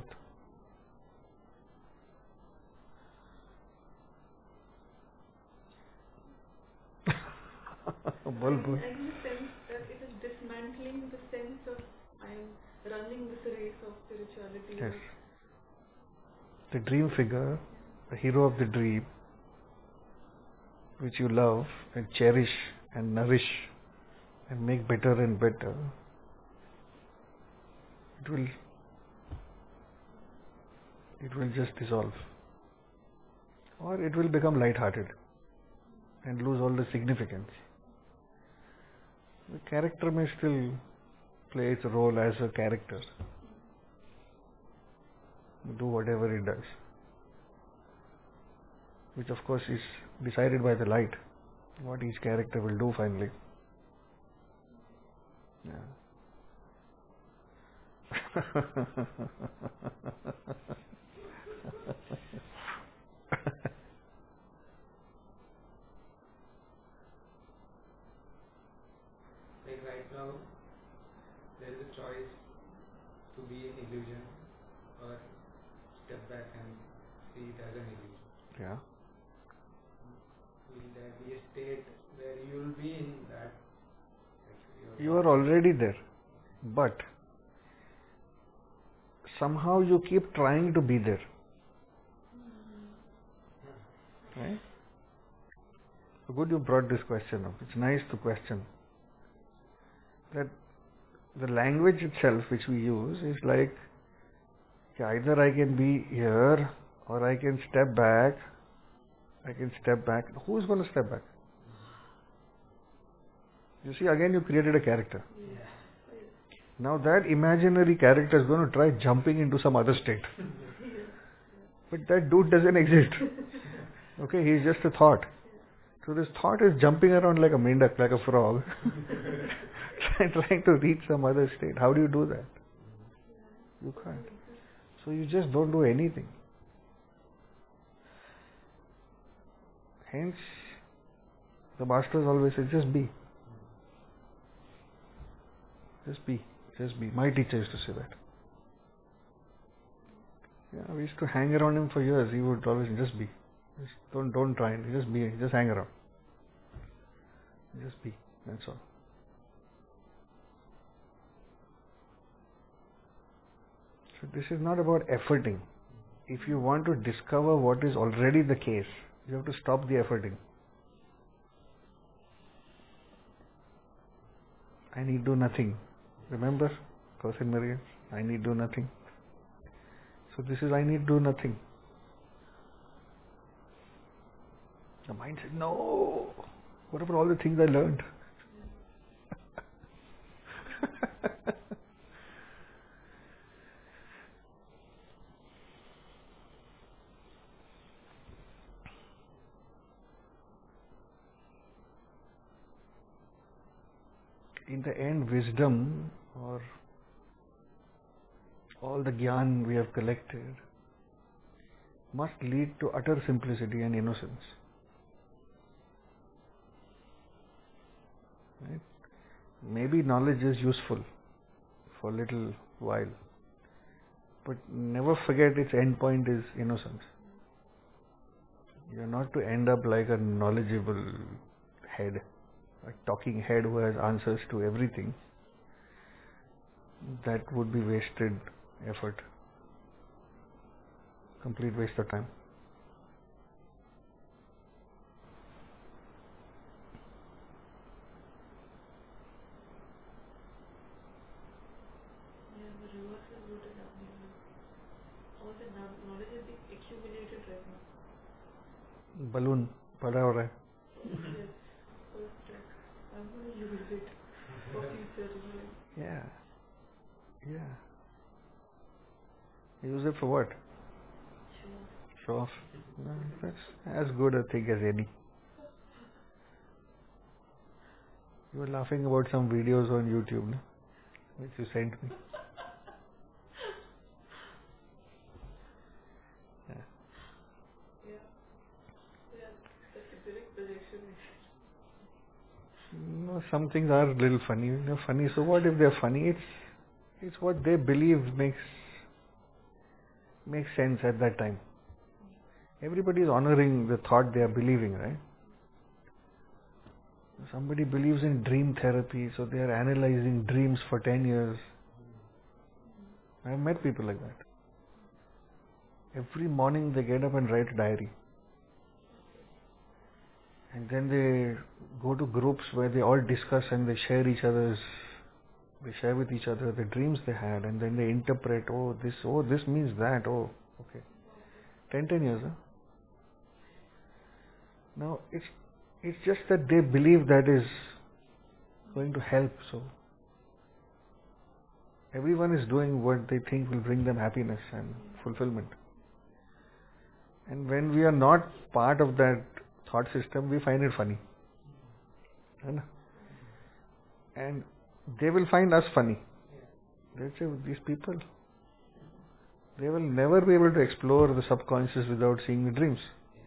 And in the sense that it is dismantling the sense of I am running this race of spirituality. Yes. The dream figure, the hero of the dream, which you love and cherish and nourish and make better and better, it will just dissolve. Or it will become light-hearted and lose all the significance. The character may still play its role as a character. Do whatever it does. Which of course is decided by the light. What each character will do finally. Yeah. Like right now, there is a choice to be in illusion or step back and see it as an illusion. Yeah. Will there be a state where you will be in that? Like You are already there. But somehow you keep trying to be there. Right? So good you brought this question up. It's nice to question. That the language itself which we use is like either I can be here or I can step back. I can step back. Who's going to step back? You see, again you created a character. Yeah. Now that imaginary character is going to try jumping into some other state. But that dude doesn't exist. Okay, he's just a thought. So this thought is jumping around like a mendak, like a frog, trying to reach some other state. How do you do that? You can't. So you just don't do anything. Hence, the masters always say, just be. Just be. Just be. My teacher used to say that. Yeah, we used to hang around him for years. He would always just be. Just don't try and just be. Just hang around. Just be. That's all. So this is not about efforting. If you want to discover what is already the case, you have to stop the efforting. I need do nothing. Remember, Kausin Marian? I need do nothing. So this is I need do nothing. The mind says, no. What about all the things I learned? In the end, wisdom or all the gyan we have collected must lead to utter simplicity and innocence. Right? Maybe knowledge is useful for a little while, but never forget its end point is innocence. You are not to end up like a knowledgeable head, a talking head who has answers to everything. That would be wasted effort, complete waste of time. Yeah, the reverse is what is happening. All the knowledge is being accumulated right now. Balloon pada ho raha hai. Yes. First, like, I'm going to use it for future. Yeah. Yeah. Use it for what? Sure. Show off. No, that's as good a thing as any. You were laughing about some videos on YouTube, no? Which you sent me. Yeah. Yeah, that's etheric projection. No, some things are a little funny. They're funny. So what if they're funny? It's what they believe makes sense at that time. Everybody is honoring the thought they are believing, right? Somebody believes in dream therapy, so they are analyzing dreams for 10 years. I've met people like that. Every morning they get up and write a diary. And then they go to groups where they all discuss and they share with each other the dreams they had, and then they interpret, this means that, okay. 10 years, huh? Now, it's just that they believe that is going to help, so everyone is doing what they think will bring them happiness and fulfillment. And when we are not part of that thought system, we find it funny. Right? And they will find us funny. They'll say, these people, they will never be able to explore the subconscious without seeing the dreams.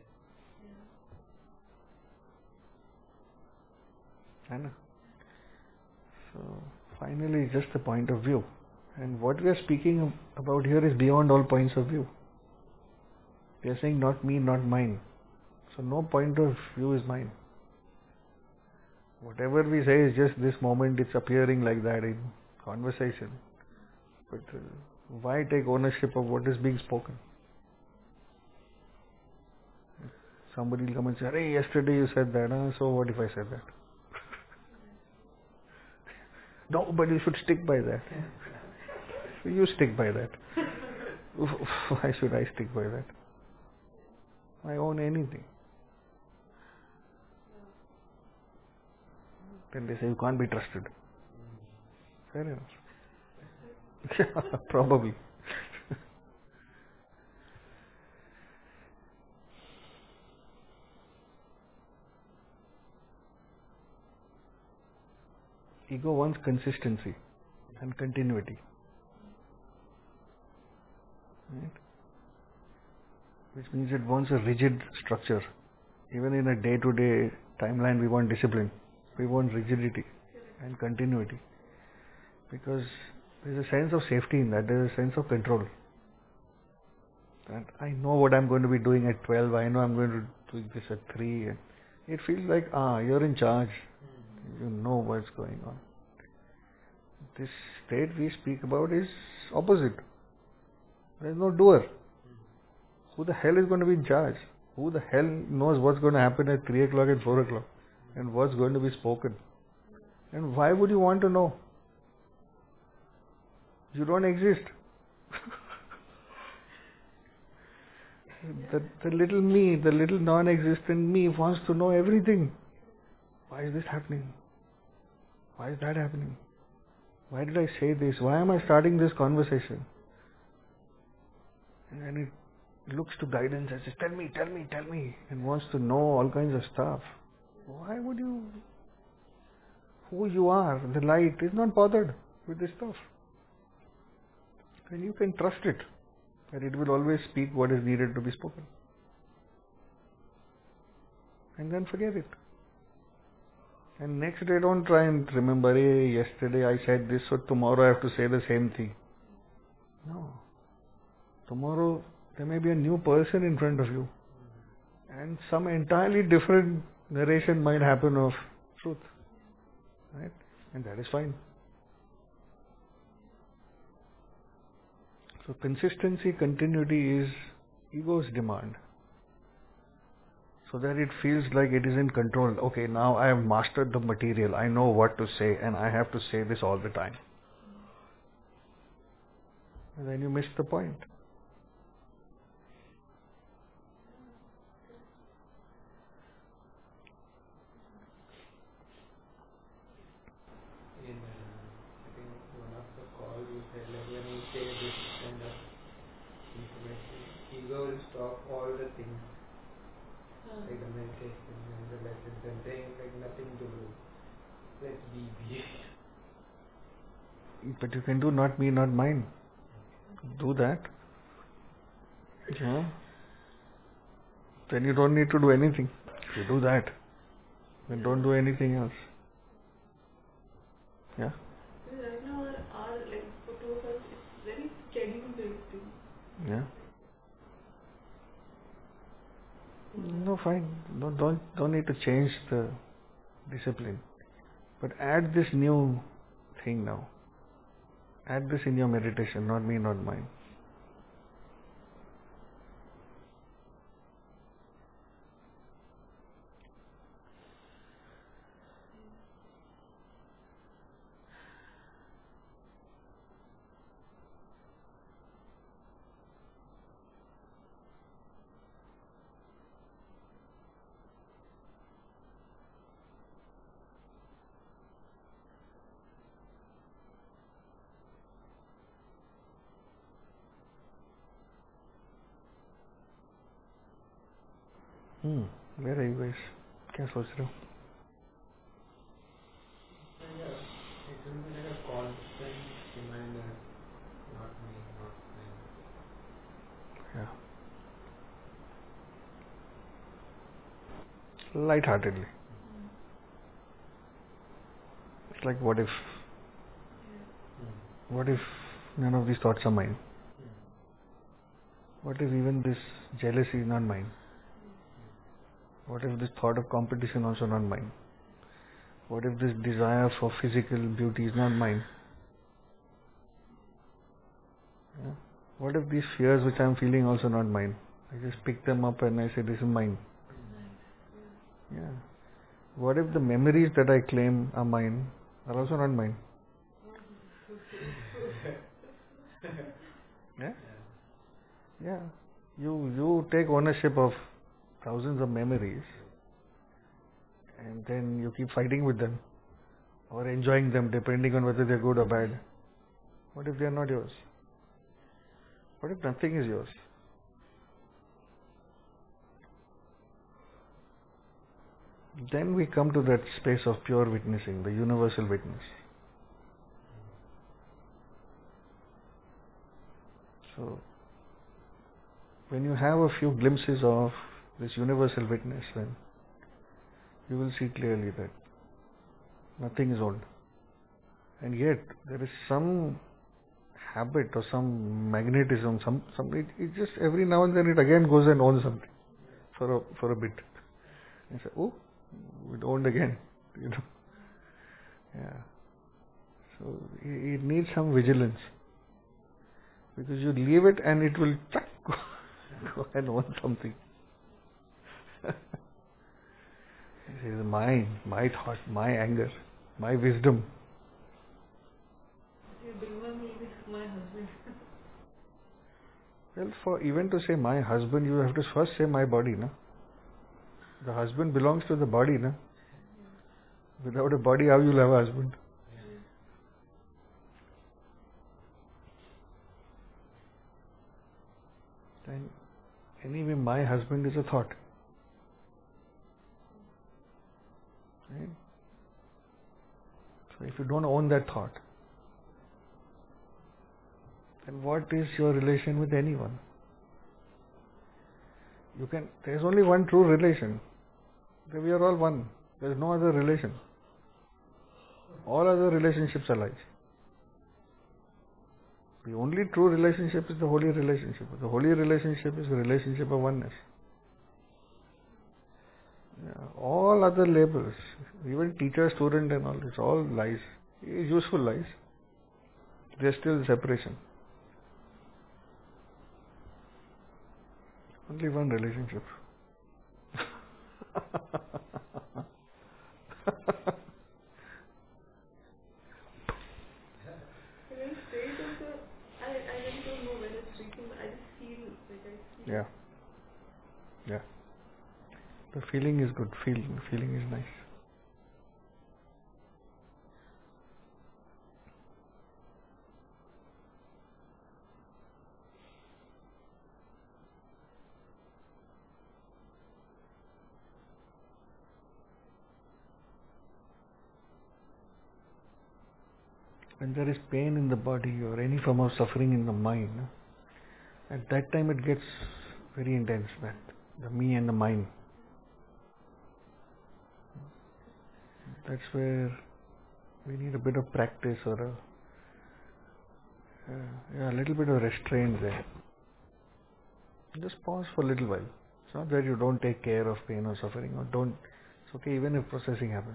Right? So, finally, just the point of view. And what we are speaking about here is beyond all points of view. We are saying not me, not mine. So no point of view is mine. Whatever we say is just this moment, it's appearing like that in conversation. But why take ownership of what is being spoken? Somebody will come and say, hey, yesterday you said that, so what if I said that? No, but you should stick by that. So you stick by that. Why should I stick by that? I own anything. Then they say you can't be trusted. Fair enough. Probably. Ego wants consistency and continuity. Right? Which means it wants a rigid structure. Even in a day-to-day timeline, we want discipline. We want rigidity and continuity. Because there's a sense of safety in that. There's a sense of control. That I know what I'm going to be doing at 12. I know I'm going to do this at 3. And it feels like, you're in charge. You know what's going on. This state we speak about is opposite. There is no doer. Who the hell is going to be in charge? Who the hell knows what's going to happen at 3 o'clock and 4 o'clock? And what's going to be spoken? And why would you want to know? You don't exist. The little me, the little non-existent me wants to know everything. Why is this happening? Why is that happening? Why did I say this? Why am I starting this conversation? And it looks to guidance and says, tell me, and wants to know all kinds of stuff. Why would you? Who you are, the light, is not bothered with this stuff. And you can trust it, that it will always speak what is needed to be spoken. And then forget it. And next day don't try and remember, hey, yesterday I said this, so tomorrow I have to say the same thing. No. Tomorrow there may be a new person in front of you. And some entirely different narration might happen of truth. Right? And that is fine. So consistency, continuity is ego's demand. So that it feels like it is in control. Okay, now I have mastered the material. I know what to say and I have to say this all the time. And then you miss the point. In, I think one of the calls you said, like when you say this kind of information, ego will stop all the things. Like the meditation and the lessons and saying like nothing to do. Let's be. But you can do not me, not mine. Do that. Yeah. Then you don't need to do anything. If you do that, then don't do anything else. Yeah? Right now our like for two of us, it's very schedule based thing. Yeah? No, fine. No, don't need to change the discipline. But add this new thing now. Add this in your meditation, not me, not mine. Where are you guys? क्या सोच रहे हो? Yeah, it will be like a constant reminder, not me, not mine. Yeah. Light-heartedly. It's like, what if none of these thoughts are mine? What if even this jealousy is not mine? What if this thought of competition also not mine? What if this desire for physical beauty is not mine? Yeah. What if these fears which I am feeling also not mine? I just pick them up and I say this is mine. Yeah. What if the memories that I claim are mine are also not mine? Yeah? Yeah. You take ownership of thousands of memories and then you keep fighting with them or enjoying them depending on whether they're good or bad. What if they're not yours? What if nothing is yours? Then we come to that space of pure witnessing, the universal witness. So, when you have a few glimpses of this universal witness, then you will see clearly that nothing is owned. And yet, there is some habit or some magnetism, it just every now and then it again goes and owns something for a bit. And say, oh, it owned again, Yeah. So it needs some vigilance. Because you leave it and it will go and own something. This is mine, my thought, my anger, my wisdom. You bring me with my husband. Well, for even to say my husband, you have to first say my body, no? The husband belongs to the body, no? Without a body, how you'll have a husband? And anyway, my husband is a thought. Right? So if you don't own that thought, then what is your relation with anyone? There's only one true relation. We are all one. There's no other relation. All other relationships are lies. The only true relationship is the holy relationship. The holy relationship is the relationship of oneness. Yeah, all other labels, even teacher, student and all, it's all lies. Useful lies. There's still separation. Only one relationship. When state also, I really don't know when it's reaching, but I just feel like I feel. Yeah. Yeah. The feeling is good. Feeling is nice. When there is pain in the body or any form of suffering in the mind, at that time it gets very intense. the me and the mine. That's where we need a bit of practice or a little bit of restraint there. Just pause for a little while. It's not that you don't take care of pain or suffering, or don't. It's okay even if processing happens.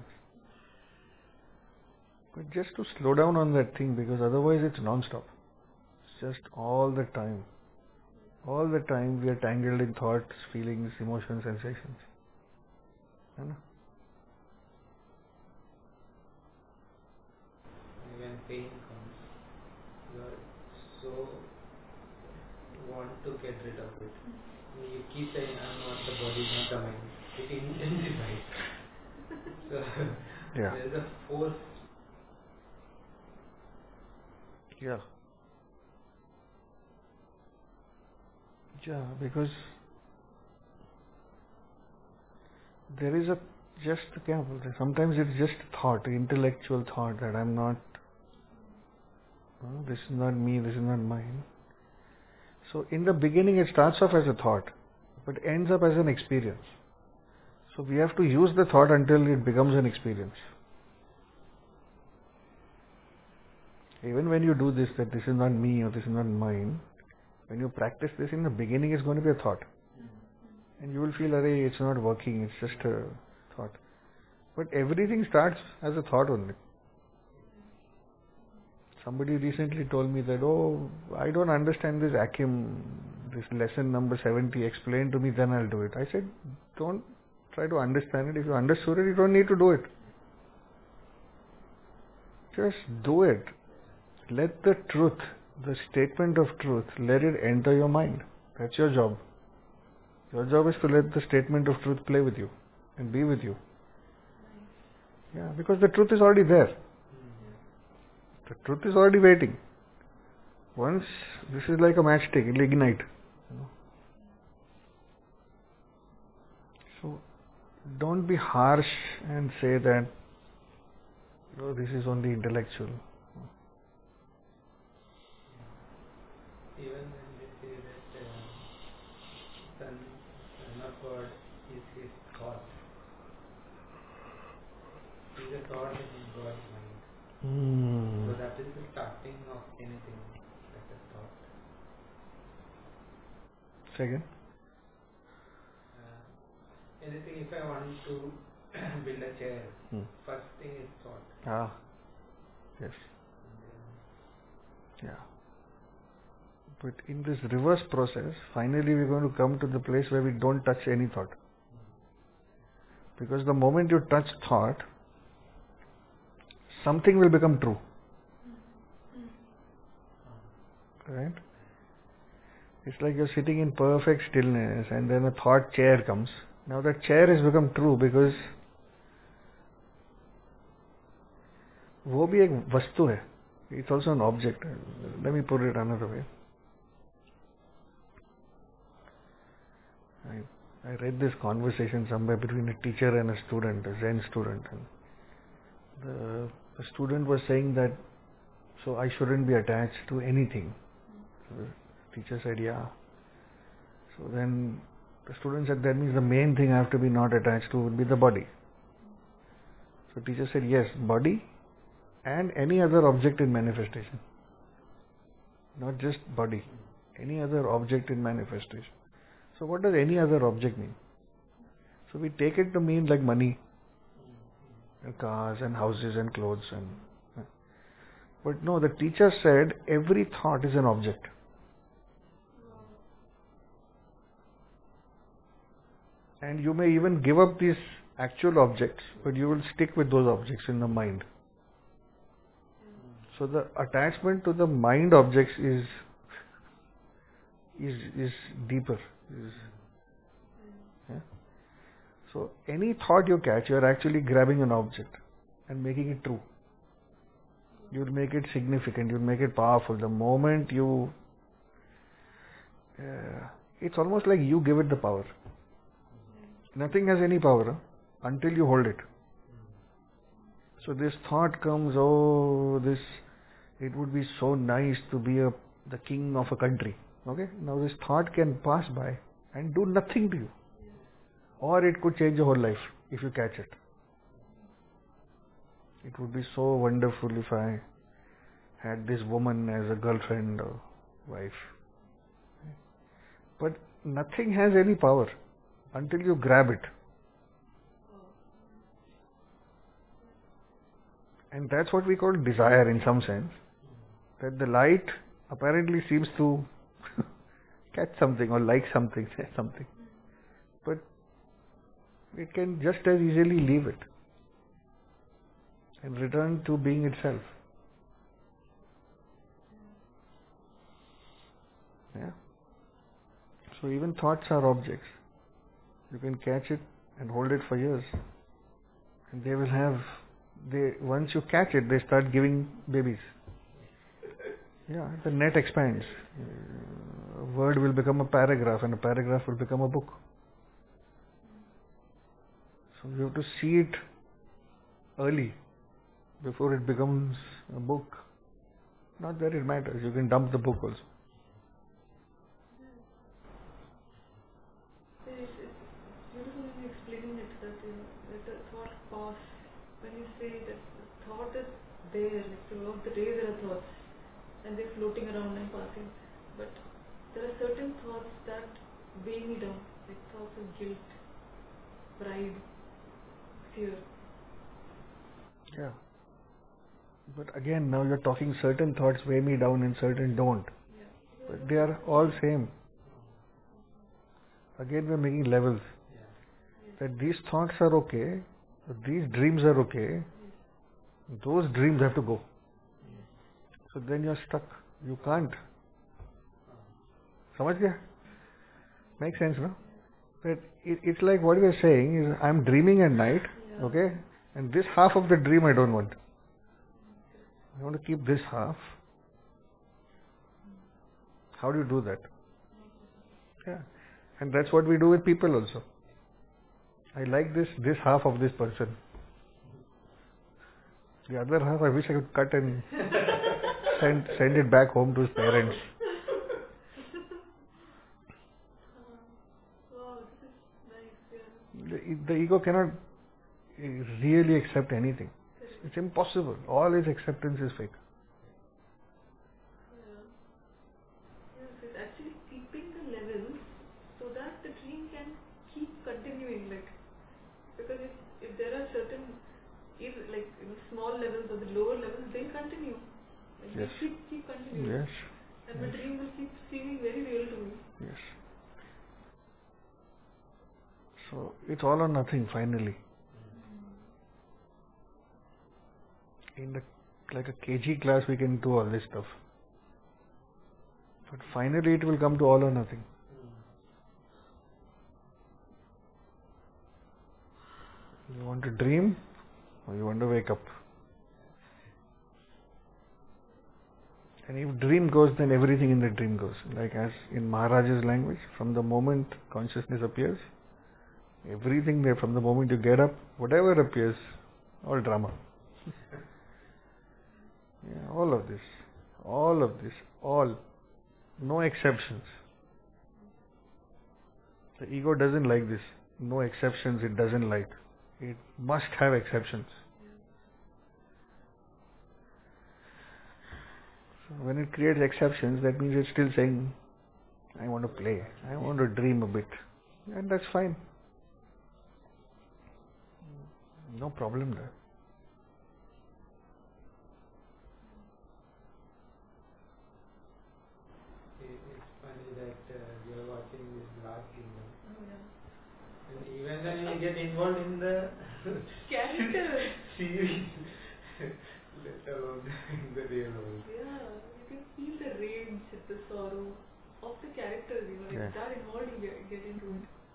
But just to slow down on that thing, because otherwise it's non-stop. It's just all the time. All the time we are tangled in thoughts, feelings, emotions, sensations. When pain comes, you are so want to get rid of it. You keep saying, I'm not the body, not the mind. It intensifies. So there is a force. Yeah. Yeah, because there is sometimes it's just thought, intellectual thought that I'm not, this is not me, this is not mine. So in the beginning it starts off as a thought, but ends up as an experience. So we have to use the thought until it becomes an experience. Even when you do this, that this is not me or this is not mine, when you practice this, in the beginning it's going to be a thought. And you will feel, array, it's not working, it's just a thought. But everything starts as a thought only. Somebody recently told me that, I don't understand this Akim, this lesson number 70, explain to me, then I'll do it. I said, don't try to understand it. If you understood it, you don't need to do it. Just do it. Let the truth, the statement of truth, let it enter your mind. That's your job. Your job is to let the statement of truth play with you and be with you. Yeah, because the truth is already there. The truth is already waiting. Once, this is like a matchstick, it will ignite. So, don't be harsh and say that, this is only intellectual. Even when they say that Son of God is his thought. He's a thought in God's mind. So that is the starting of anything, like a thought. Second? Anything, if I want to build a chair, first thing is thought. Yes. Yeah. But in this reverse process, finally we're going to come to the place where we don't touch any thought. Because the moment you touch thought, something will become true. Right? It's like you're sitting in perfect stillness and then a thought chair comes. Now that chair has become true because वो भी एक वस्तु है. It's also an object. Let me put it another way. I read this conversation somewhere between a teacher and a student, a Zen student. And the student was saying that, so I shouldn't be attached to anything. So the teacher said, yeah. So then the student said, that means the main thing I have to be not attached to would be the body. So teacher said, yes, body and any other object in manifestation. Not just body, any other object in manifestation. So what does any other object mean? So we take it to mean like money, and cars and houses and clothes and. But no, the teacher said every thought is an object. And you may even give up these actual objects, but you will stick with those objects in the mind. So the attachment to the mind objects is deeper. Yeah? So any thought you catch, you are actually grabbing an object and making it true. You will make it significant, you will make it powerful. The moment you, it's almost like you give it the power. Nothing has any power until you hold it. So this thought comes, it would be so nice to be the king of a country. Okay? Now this thought can pass by and do nothing to you. Or it could change your whole life if you catch it. It would be so wonderful if I had this woman as a girlfriend or wife. But nothing has any power until you grab it. And that's what we call desire in some sense. That the light apparently seems to catch something or like something, say something. But it can just as easily leave it and return to being itself. Yeah. So even thoughts are objects. You can catch it and hold it for years. And once you catch it, they start giving babies. Yeah, the net expands. A word will become a paragraph and a paragraph will become a book. So you have to see it early before it becomes a book. Not that it matters, you can dump the book also. It's beautiful in explaining it that let the thought pass. When you say that the thought is there, like throughout the day there are thoughts and they're floating around and passing. But there are certain thoughts that weigh me down, like thoughts of guilt, pride, fear. Yeah. But again, now you're talking certain thoughts weigh me down and certain don't. Yeah. But they are all same. Again, we're making levels. That these thoughts are okay, these dreams are okay, those dreams have to go. So then you're stuck. You can't. समझ गया? Makes sense, no? But it's like what we are saying is I'm dreaming at night, okay? And this half of the dream I don't want. I want to keep this half. How do you do that? Yeah. And that's what we do with people also. I like this half of this person. The other half I wish I could cut and send it back home to his parents. Wow, this is nice. Yeah. The ego cannot really accept anything. It's impossible. All its acceptance is fake. Yeah. Yes, it's actually keeping the levels so that the dream can keep continuing. Like, because if there are certain, small levels or the lower levels, they'll continue. Like Yes. they keep continuing. Yes. And the dream will keep seeming very real to me. Yes. So it's all or nothing finally. In like a KG class we can do all this stuff. But finally it will come to all or nothing. You want to dream or you want to wake up? And if dream goes, then everything in the dream goes. Like as in Maharaj's language, from the moment consciousness appears, everything there, from the moment you get up, whatever appears, all drama. Yeah, all of this, all, no exceptions. The ego doesn't like this. No exceptions it doesn't like. It must have exceptions. So when it creates exceptions, that means it's still saying, I want to play, I want to dream a bit. And that's fine. No problem there. It's funny that you are watching this Last Kingdom. Oh, yeah. And even when you get involved in the Character. series, let alone in the real world. Yeah, you can feel the rage, the sorrow of the characters, Yeah. that involved you get into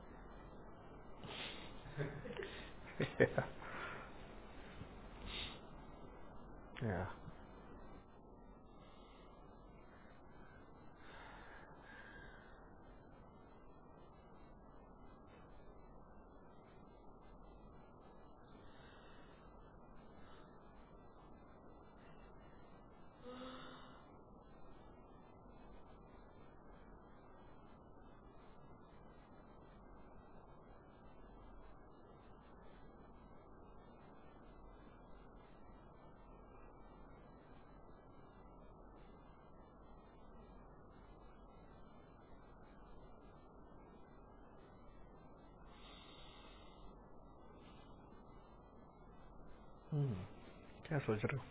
it. Yeah. Yeah. क्या सोच रहे हो?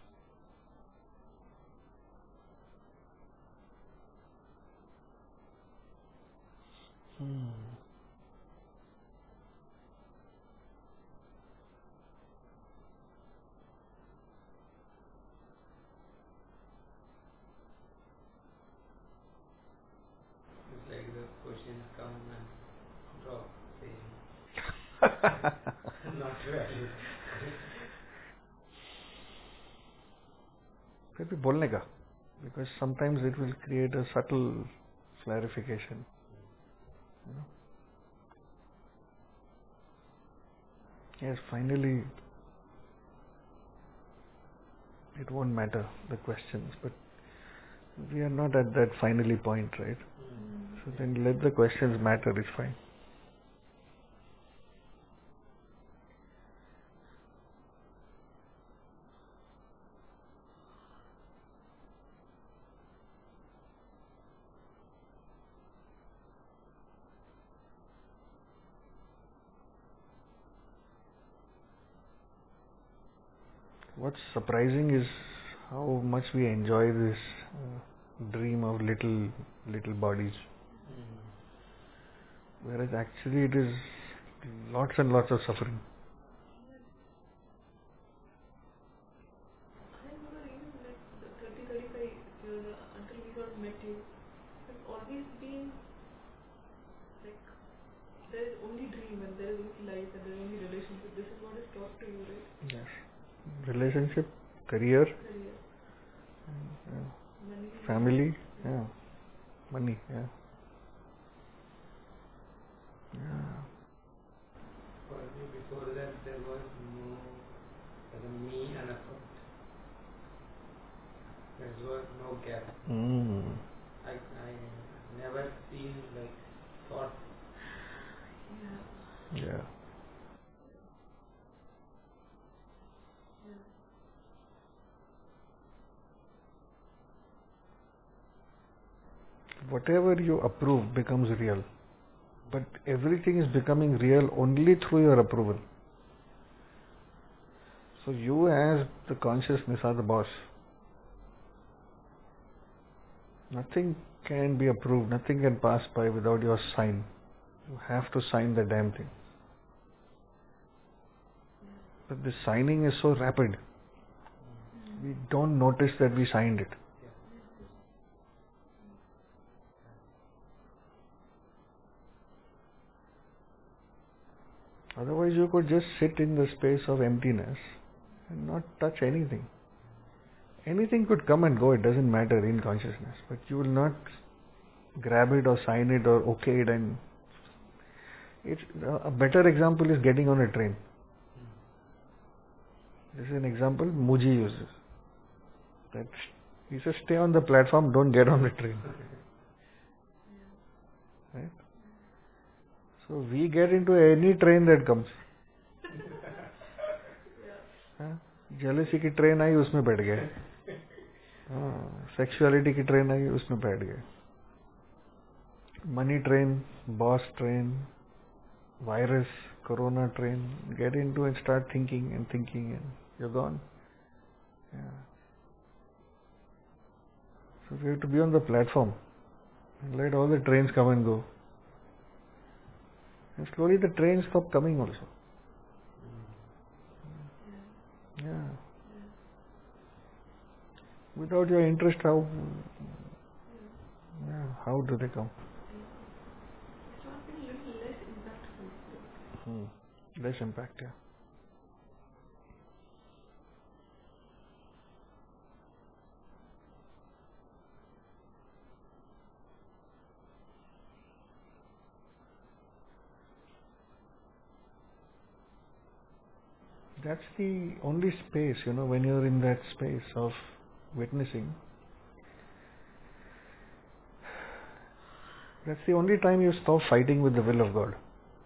It's like the questions come and drop, saying not valid. फिर भी बोलने का, because sometimes it will create a subtle clarification. You know? Yes, finally, it won't matter the questions, but we are not at that finally point, right? So then let the questions matter. It's fine. What's surprising is how much we enjoy this dream of little bodies, whereas actually it is lots and lots of suffering. I remember even like the 35 years until we sort of met you, it's always been like there is only dream and there is only life and there is only relationship. This is what is taught to you, right? Yes. Relationship, career, Career, money, family, yeah, money, yeah. For me, before that, there was no me and a thought. There was no gap. I never seen like thought. Yeah. Yeah. Yeah. Whatever you approve becomes real, but everything is becoming real only through your approval. So you as the consciousness are the boss. Nothing can be approved, nothing can pass by without your sign. You have to sign the damn thing. But the signing is so rapid, we don't notice that we signed it. Otherwise you could just sit in the space of emptiness and not touch anything. Anything could come and go, it doesn't matter in consciousness, but you will not grab it or sign it or okay it. And it's a better example is getting on a train. This is an example Muji uses. That he says stay on the platform, don't get on the train. Right? So we get into any train that comes. Jealousy की train आई उसमें बैठ गए, sexuality की train आई उसमें बैठ गए, money train, boss train, virus, corona train, get into and start thinking and you're gone. Yeah. So we have to be on the platform and let all the trains come and go. And slowly the trains stop coming also. Yeah. Without your interest, how do they come? It's not been a little less impactful. Less impact, yeah. That's the only space, when you're in that space of witnessing. That's the only time you stop fighting with the will of God.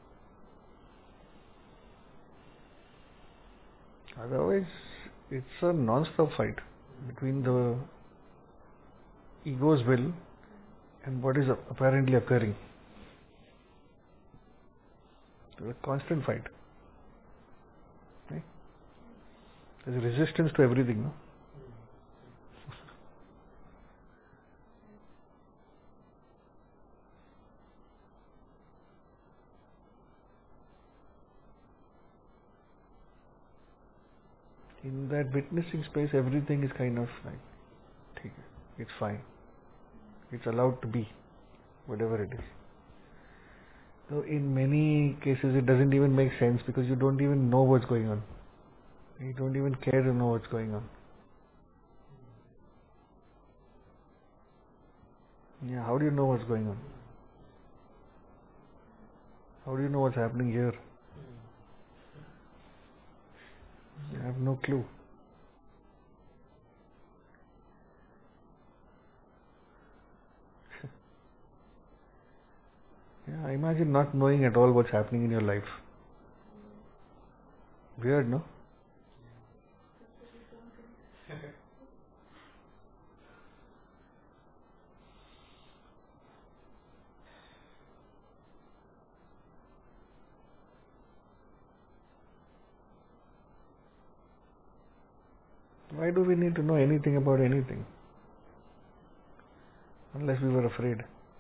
Otherwise, it's a non-stop fight between the ego's will and what is apparently occurring. It's a constant fight. Right? There's resistance to everything, no? In that witnessing space, everything is kind of like, ठीक है, it's fine. It's allowed to be, whatever it is. So in many cases, it doesn't even make sense because you don't even know what's going on. You don't even care to know what's going on. Yeah, how do you know what's going on? How do you know what's happening here? I have no clue. Yeah, imagine not knowing at all what's happening in your life. Weird, no? Why do we need to know anything about anything? Unless we were afraid.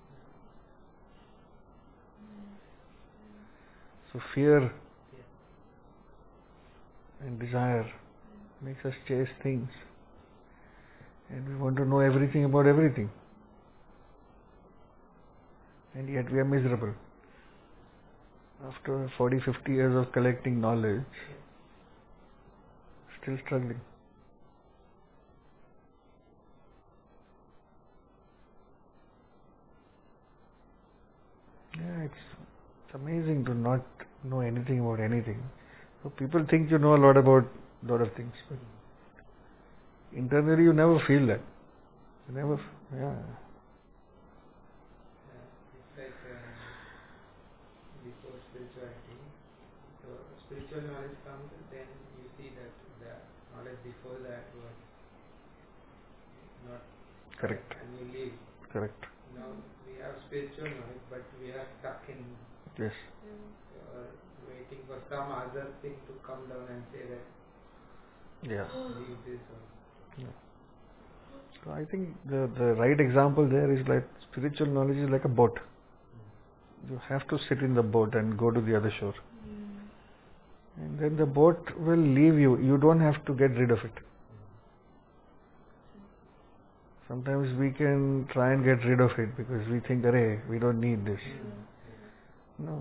So fear and desire makes us chase things. And we want to know everything about everything. And yet we are miserable. After 40, 50 years of collecting knowledge, still struggling. Yeah, it's amazing to not know anything about anything. So people think you know a lot about a lot of things, but internally you never feel that. You never, yeah. It's like before spirituality. So spiritual knowledge comes, and then you see that the knowledge before that was not Correct. and you leave. Correct. Now we have spiritual knowledge, but we are stuck in Yes. waiting for some other thing to come down and say that Yeah. leave this or Yeah. So I think the right example there is like spiritual knowledge is like a boat. You have to sit in the boat and go to the other shore. And then the boat will leave you. You don't have to get rid of it. Sometimes we can try and get rid of it because we think, "Arey, we don't need this." No.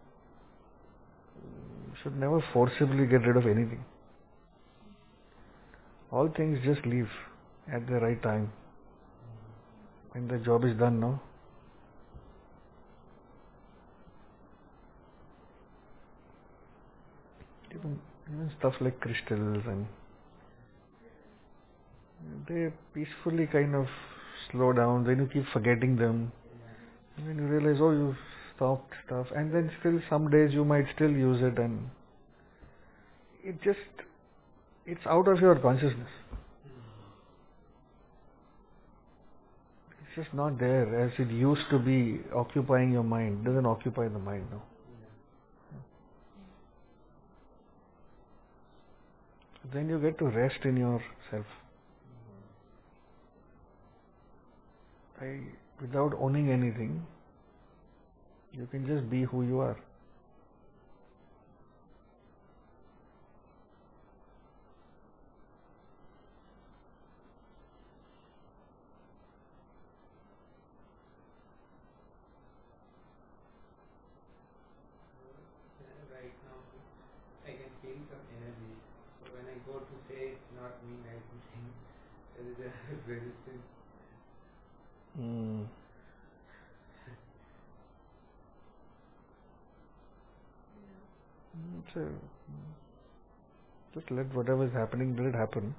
You should never forcibly get rid of anything. All things just leave at the right time. When the job is done, no? Even stuff like crystals, and they peacefully kind of slow down. Then you keep forgetting them. And then you realize, oh, you stopped stuff. And then still some days you might still use it, and it's out of your consciousness. It's just not there as it used to be occupying your mind. It doesn't occupy the mind now. Then you get to rest in yourself. Without owning anything, you can just be who you are. right now I can feel some energy. So when I go to say it's not me, I think there is a resistance. Mm. Just let whatever is happening, let it happen.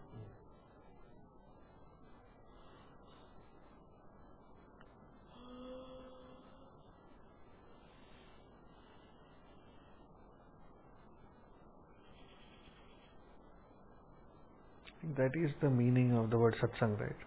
That is the meaning of the word satsang, right?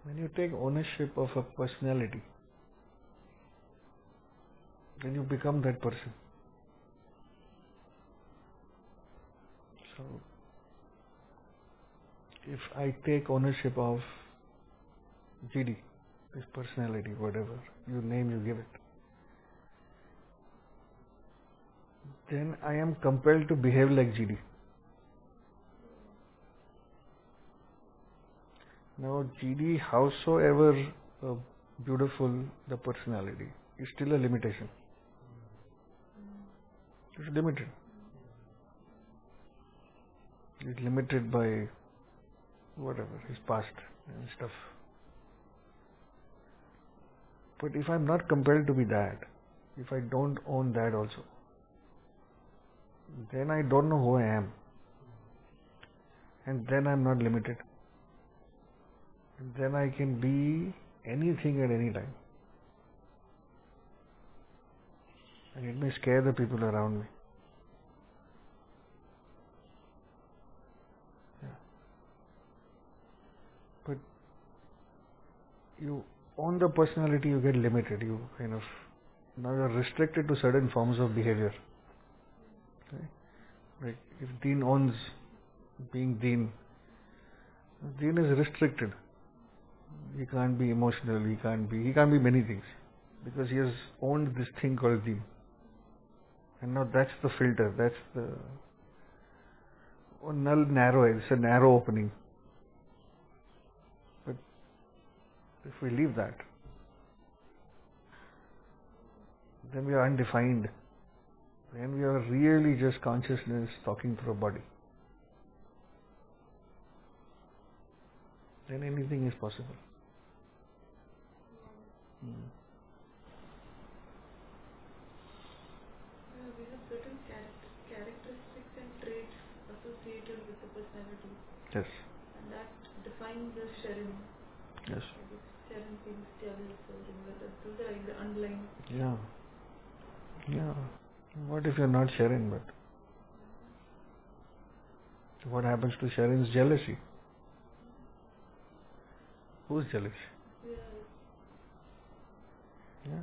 When you take ownership of a personality, then you become that person. So, if I take ownership of GD, this personality, whatever you name you give it, then I am compelled to behave like GD. Now, GD, howsoever beautiful the personality, is still a limitation. It's limited. It's limited by whatever, his past and stuff. But if I'm not compelled to be that, if I don't own that also, then I don't know who I am. And then I'm not limited. And then I can be anything at any time. And it may scare the people around me. Yeah. But you own the personality, you get limited. You kind of, now you're restricted to certain forms of behavior. Okay? Like if Deen owns being Deen, Deen is restricted. He can't be emotional, he can't be many things. Because he has owned this thing called Deen. And now that's the filter, that's the narrow, it's a narrow opening. But if we leave that, then we are undefined. Then we are really just consciousness talking through a body. Then anything is possible. We have certain characteristics and traits associated with the personality. Yes. And that defines the Sharon. Yes. Like if Sharon feels jealous or those are like the underlying. Yeah. Yeah. What if you're not sharing, but what happens to Sharon's jealousy? Who's jealous? Yeah. Yeah.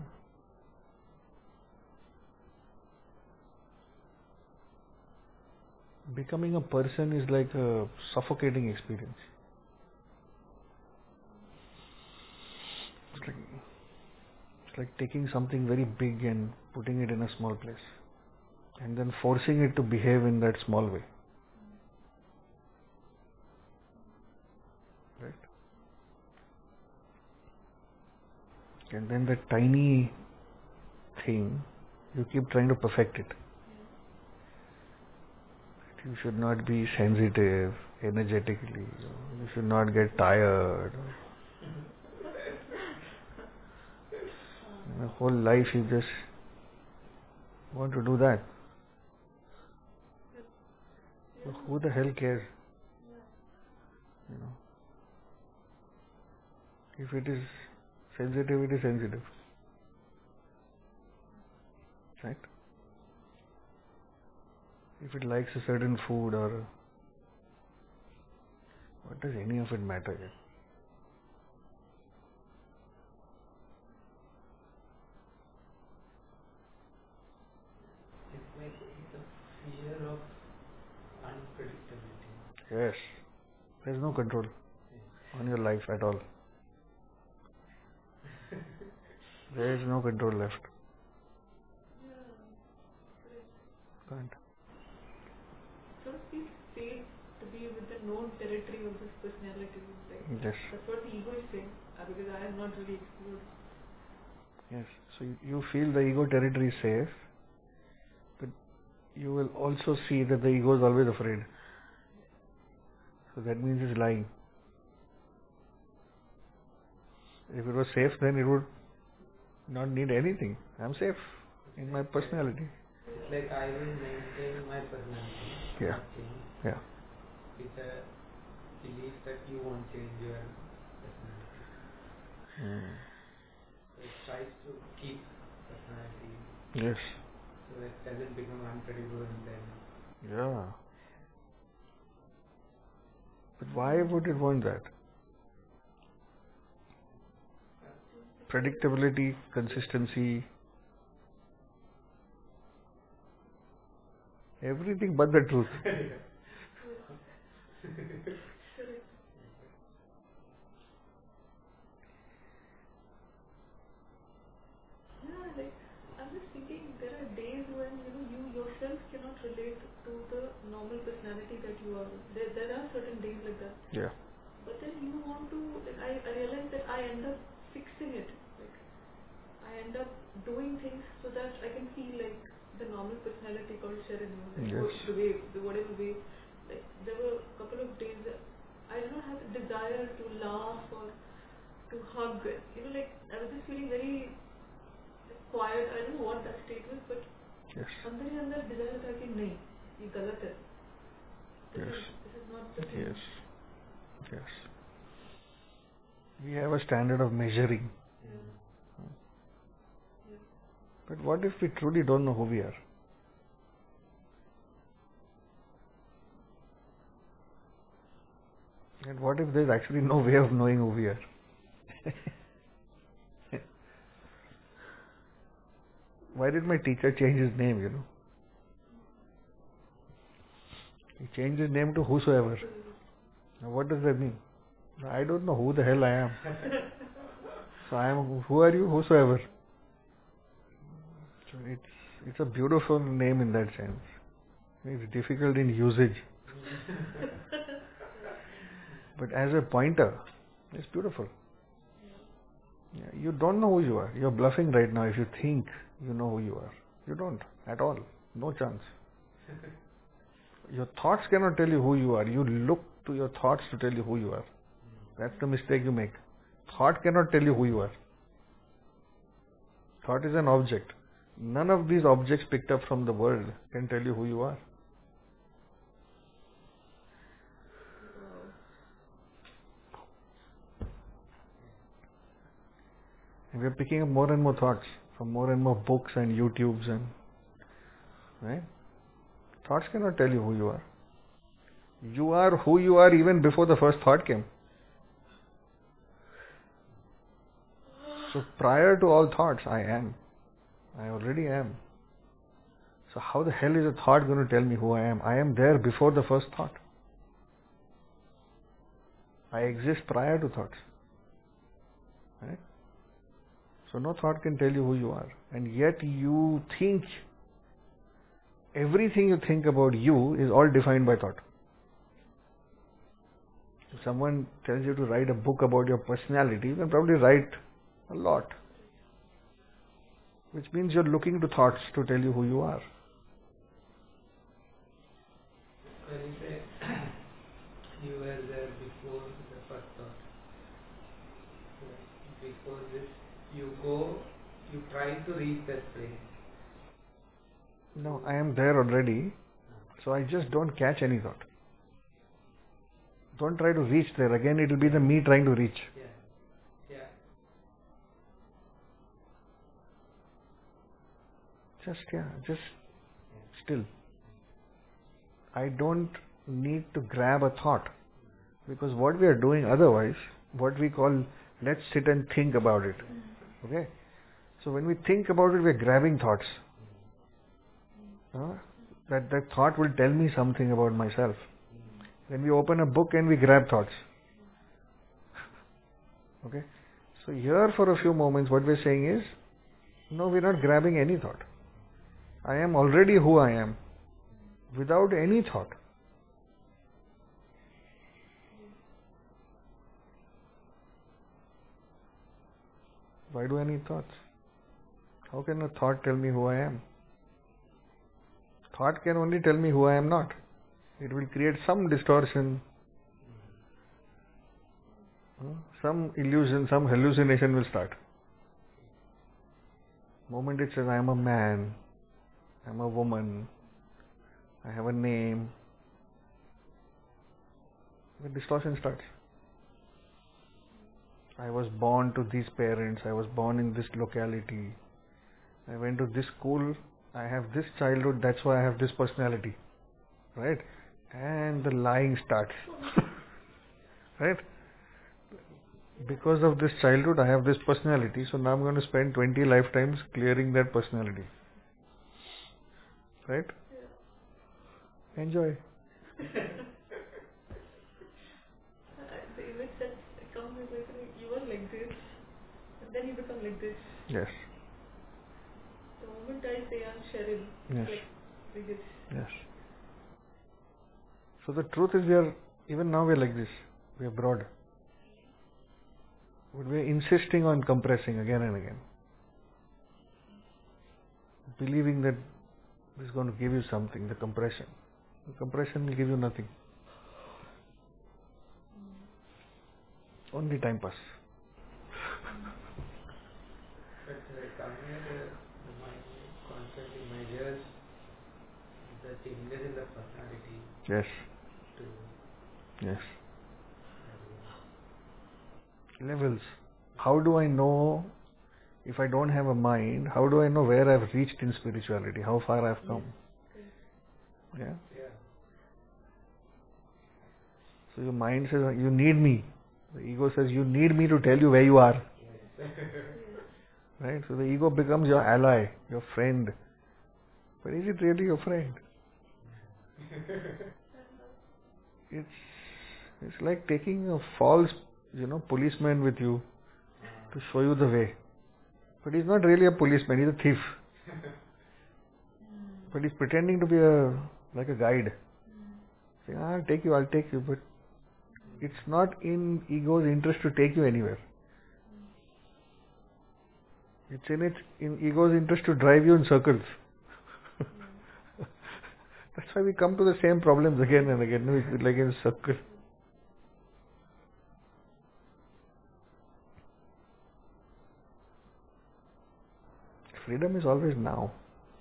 Becoming a person is like a suffocating experience. It's like taking something very big and putting it in a small place. And then forcing it to behave in that small way. Right? And then that tiny thing, you keep trying to perfect it. You should not be sensitive energetically. You should not get tired. Your whole life you just want to do that. So who the hell cares? You know. If it is sensitive, it is sensitive. Right? If it likes a certain food or what does any of it matter yet? It's like the fear of unpredictability. Yes. There is no control on your life at all. There is no control left. Can't. So it feels safe to be with the known territory of this personality. Like, Yes. that's what the ego is saying, because I have not really explored. Yes. So you feel the ego territory is safe, but you will also see that the ego is always afraid. So that means it's lying. If it was safe, then it would not need anything. I'm safe in my personality. It's like I will maintain my personality. Yeah. Not change. Yeah. With a belief that you won't change your personality. So it tries to keep personality. Yes. So it doesn't become unpredictable and then. Yeah. But why would it want that? predictability, consistency, everything but the truth. Correct. Yeah, like I'm just thinking there are days when you yourself cannot relate to the normal personality that you are. There are certain days like that. Yeah. But then you want to, like, I realize that I end up fixing it. Like, I end up doing things so that I can feel like the normal personality called Sharon, like, Yes. the way, whatever way. Like, there were a couple of days that I did not have the desire to laugh or to hug. Like, I was just feeling very quiet. I don't know what that state was, but Yes. अंदर ही अंदर desire था कि नहीं, ये गलत है. Yes. This is not the thing. Yes. Yes. We have a standard of measuring. Yeah. But what if we truly don't know who we are? And what if there's actually no way of knowing who we are? Why did my teacher change his name, He changed his name to Whosoever. Now what does that mean? I don't know who the hell I am. So I am, who are you? Whosoever. So it's a beautiful name in that sense. It's difficult in usage. But as a pointer, it's beautiful. Yeah, you don't know who you are. You're bluffing right now if you think you know who you are. You don't at all. No chance. Your thoughts cannot tell you who you are. You look to your thoughts to tell you who you are. That's the mistake you make. Thought cannot tell you who you are. Thought is an object. None of these objects picked up from the world can tell you who you are. And we're picking up more and more thoughts from more and more books and YouTubes right? Thoughts cannot tell you who you are. You are who you are even before the first thought came. So prior to all thoughts, I am. I already am. So how the hell is a thought going to tell me who I am? I am there before the first thought. I exist prior to thoughts. Right? So no thought can tell you who you are. And yet you think, everything you think about you is all defined by thought. If someone tells you to write a book about your personality, you can probably write a lot. Which means you're looking to thoughts to tell you who you are. When you say you were there before the first thought, before this, you try to reach that place. No, I am there already, so I just don't catch any thought. Don't try to reach there. Again, it will be the me trying to reach. Yeah. Just still. I don't need to grab a thought, because what we are doing otherwise, what we call, let's sit and think about it. Okay? So when we think about it, we are grabbing thoughts. That thought will tell me something about myself. When we open a book and we grab thoughts. Okay? So here for a few moments what we're saying is, no, we're not grabbing any thought. I am already who I am, without any thought. Why do I need thoughts? How can a thought tell me who I am? Thought can only tell me who I am not. It will create some distortion, some illusion, some hallucination will start. The moment it says I am a man, I am a woman, I have a name, the distortion starts. I was born to these parents, I was born in this locality, I went to this school, I have this childhood, that's why I have this personality. Right? And the lying starts. Right? Because of this childhood, I have this personality, so now I'm going to spend 20 lifetimes clearing that personality. Right? Yeah. Enjoy. The image that comes is like you were like this, and then you become like this. Yes. The moment I say I'm Cheryl, Yes. like this. Yes. So the truth is, even now we are like this. We are broad. But we are insisting on compressing again and again. Believing that this is going to give you something, the compression. The compression will give you nothing. Only time pass. But somewhere the mind constantly measures the changes in the personality Yes. to Yes. Levels. How do I know, if I don't have a mind, how do I know where I've reached in spirituality, how far I've come? Yeah. Yeah. So your mind says, you need me. The ego says, you need me to tell you where you are. Yes. Right? So the ego becomes your ally, your friend. But is it really your friend? It's like taking a false, policeman with you to show you the way. But he's not really a policeman, he's a thief. But he's pretending to be like a guide. Saying, I'll take you. But it's not in ego's interest to take you anywhere. It's in ego's interest to drive you in circles. That's why we come to the same problems again and again, like in a circle. Freedom is always now.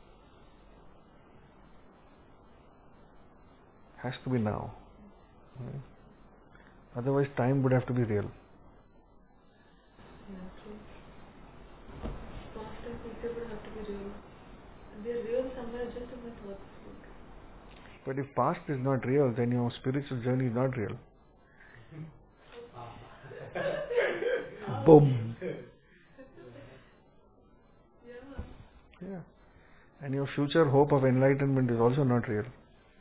Has to be now. Right? Otherwise time would have to be real. Yeah, true. Past and future would have to be real. And they're real somewhere just in my thoughts. But if past is not real, then your spiritual journey is not real. Boom. Yeah. Yeah. And your future hope of enlightenment is also not real.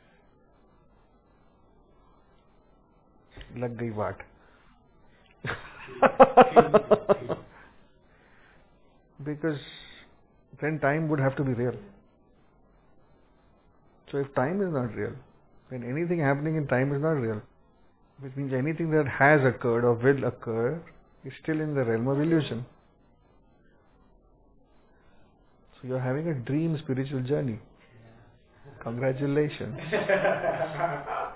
Lag gayi baat. Because then time would have to be real. So if time is not real, then anything happening in time is not real. Which means anything that has occurred or will occur is still in the realm of illusion. So you're having a dream spiritual journey. Congratulations. Yeah.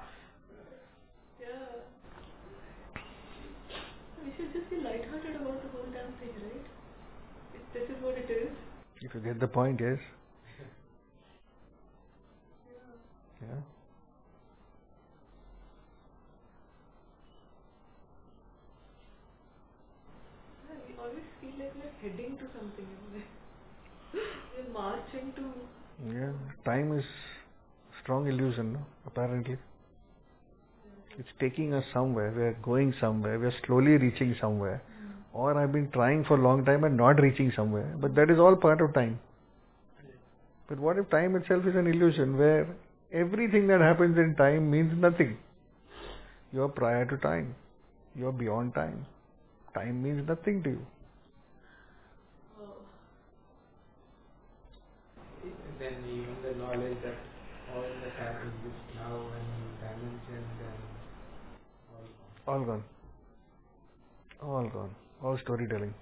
We should just be lighthearted about the whole damn thing, right? If this is what it is. If you get the point, yes. Yeah. Yeah. Yeah, we always feel like we're heading to something. We're marching to. Yeah. Time is strong illusion, no? Apparently. It's taking us somewhere. We're going somewhere. We're slowly reaching somewhere. Or I've been trying for a long time and not reaching somewhere. But that is all part of time. But what if time itself is an illusion where everything that happens in time means nothing? You're prior to time. You're beyond time. Time means nothing to you. Then even the knowledge that all the time exists now and dimensions and all. All gone. All gone. All storytelling.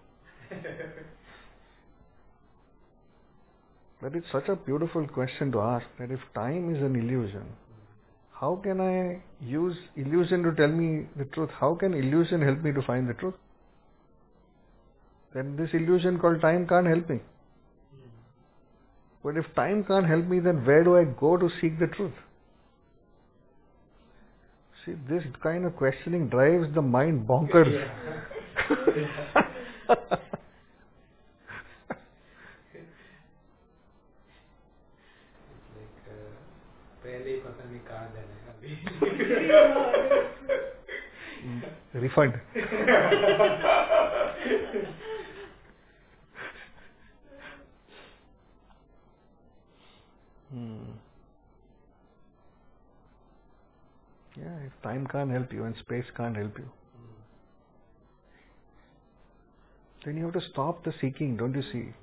But it's such a beautiful question to ask that if time is an illusion, how can I use illusion to tell me the truth? How can illusion help me to find the truth? Then this illusion called time can't help me. But if time can't help me, then where do I go to seek the truth? See, this kind of questioning drives the mind bonkers. Yeah. पहले ही पता नहीं कहाँ जाना है अभी Refund. Yeah, if time can't help you and space can't help you, then you have to stop the seeking, don't you see?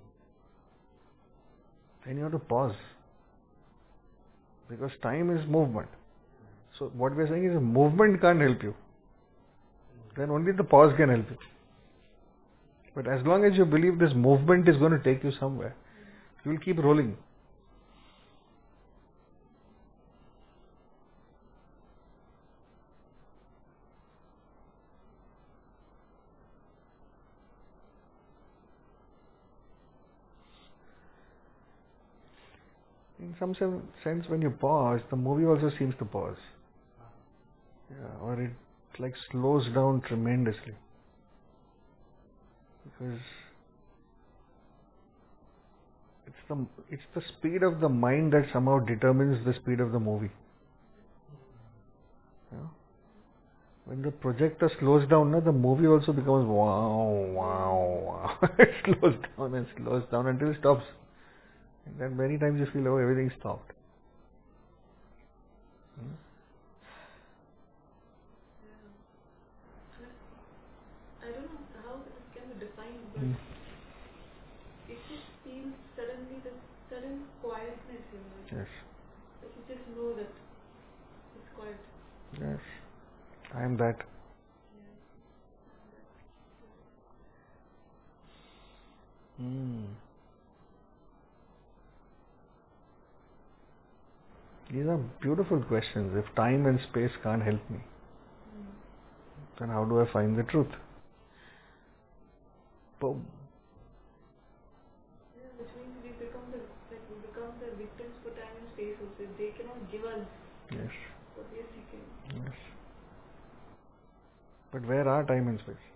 Then you have to pause. Because time is movement. So what we are saying is a movement can't help you. Then only the pause can help you. But as long as you believe this movement is going to take you somewhere, you will keep rolling. In some sense, when you pause, the movie also seems to pause. Yeah, or it like slows down tremendously. Because it's the speed of the mind that somehow determines the speed of the movie. Yeah? When the projector slows down, the movie also becomes wow, wow, wow. It slows down until it stops. And then many times you feel, oh, everything stopped. I don't know how this can be defined, but it just feels suddenly this sudden quietness, Yes. Like you just know that it's quiet. Yes. I am that. These are beautiful questions. If time and space can't help me, then how do I find the truth? Boom. Yeah, which means we become the victims for time and space also. They cannot give us what we are seeking. Yes. But where are time and space?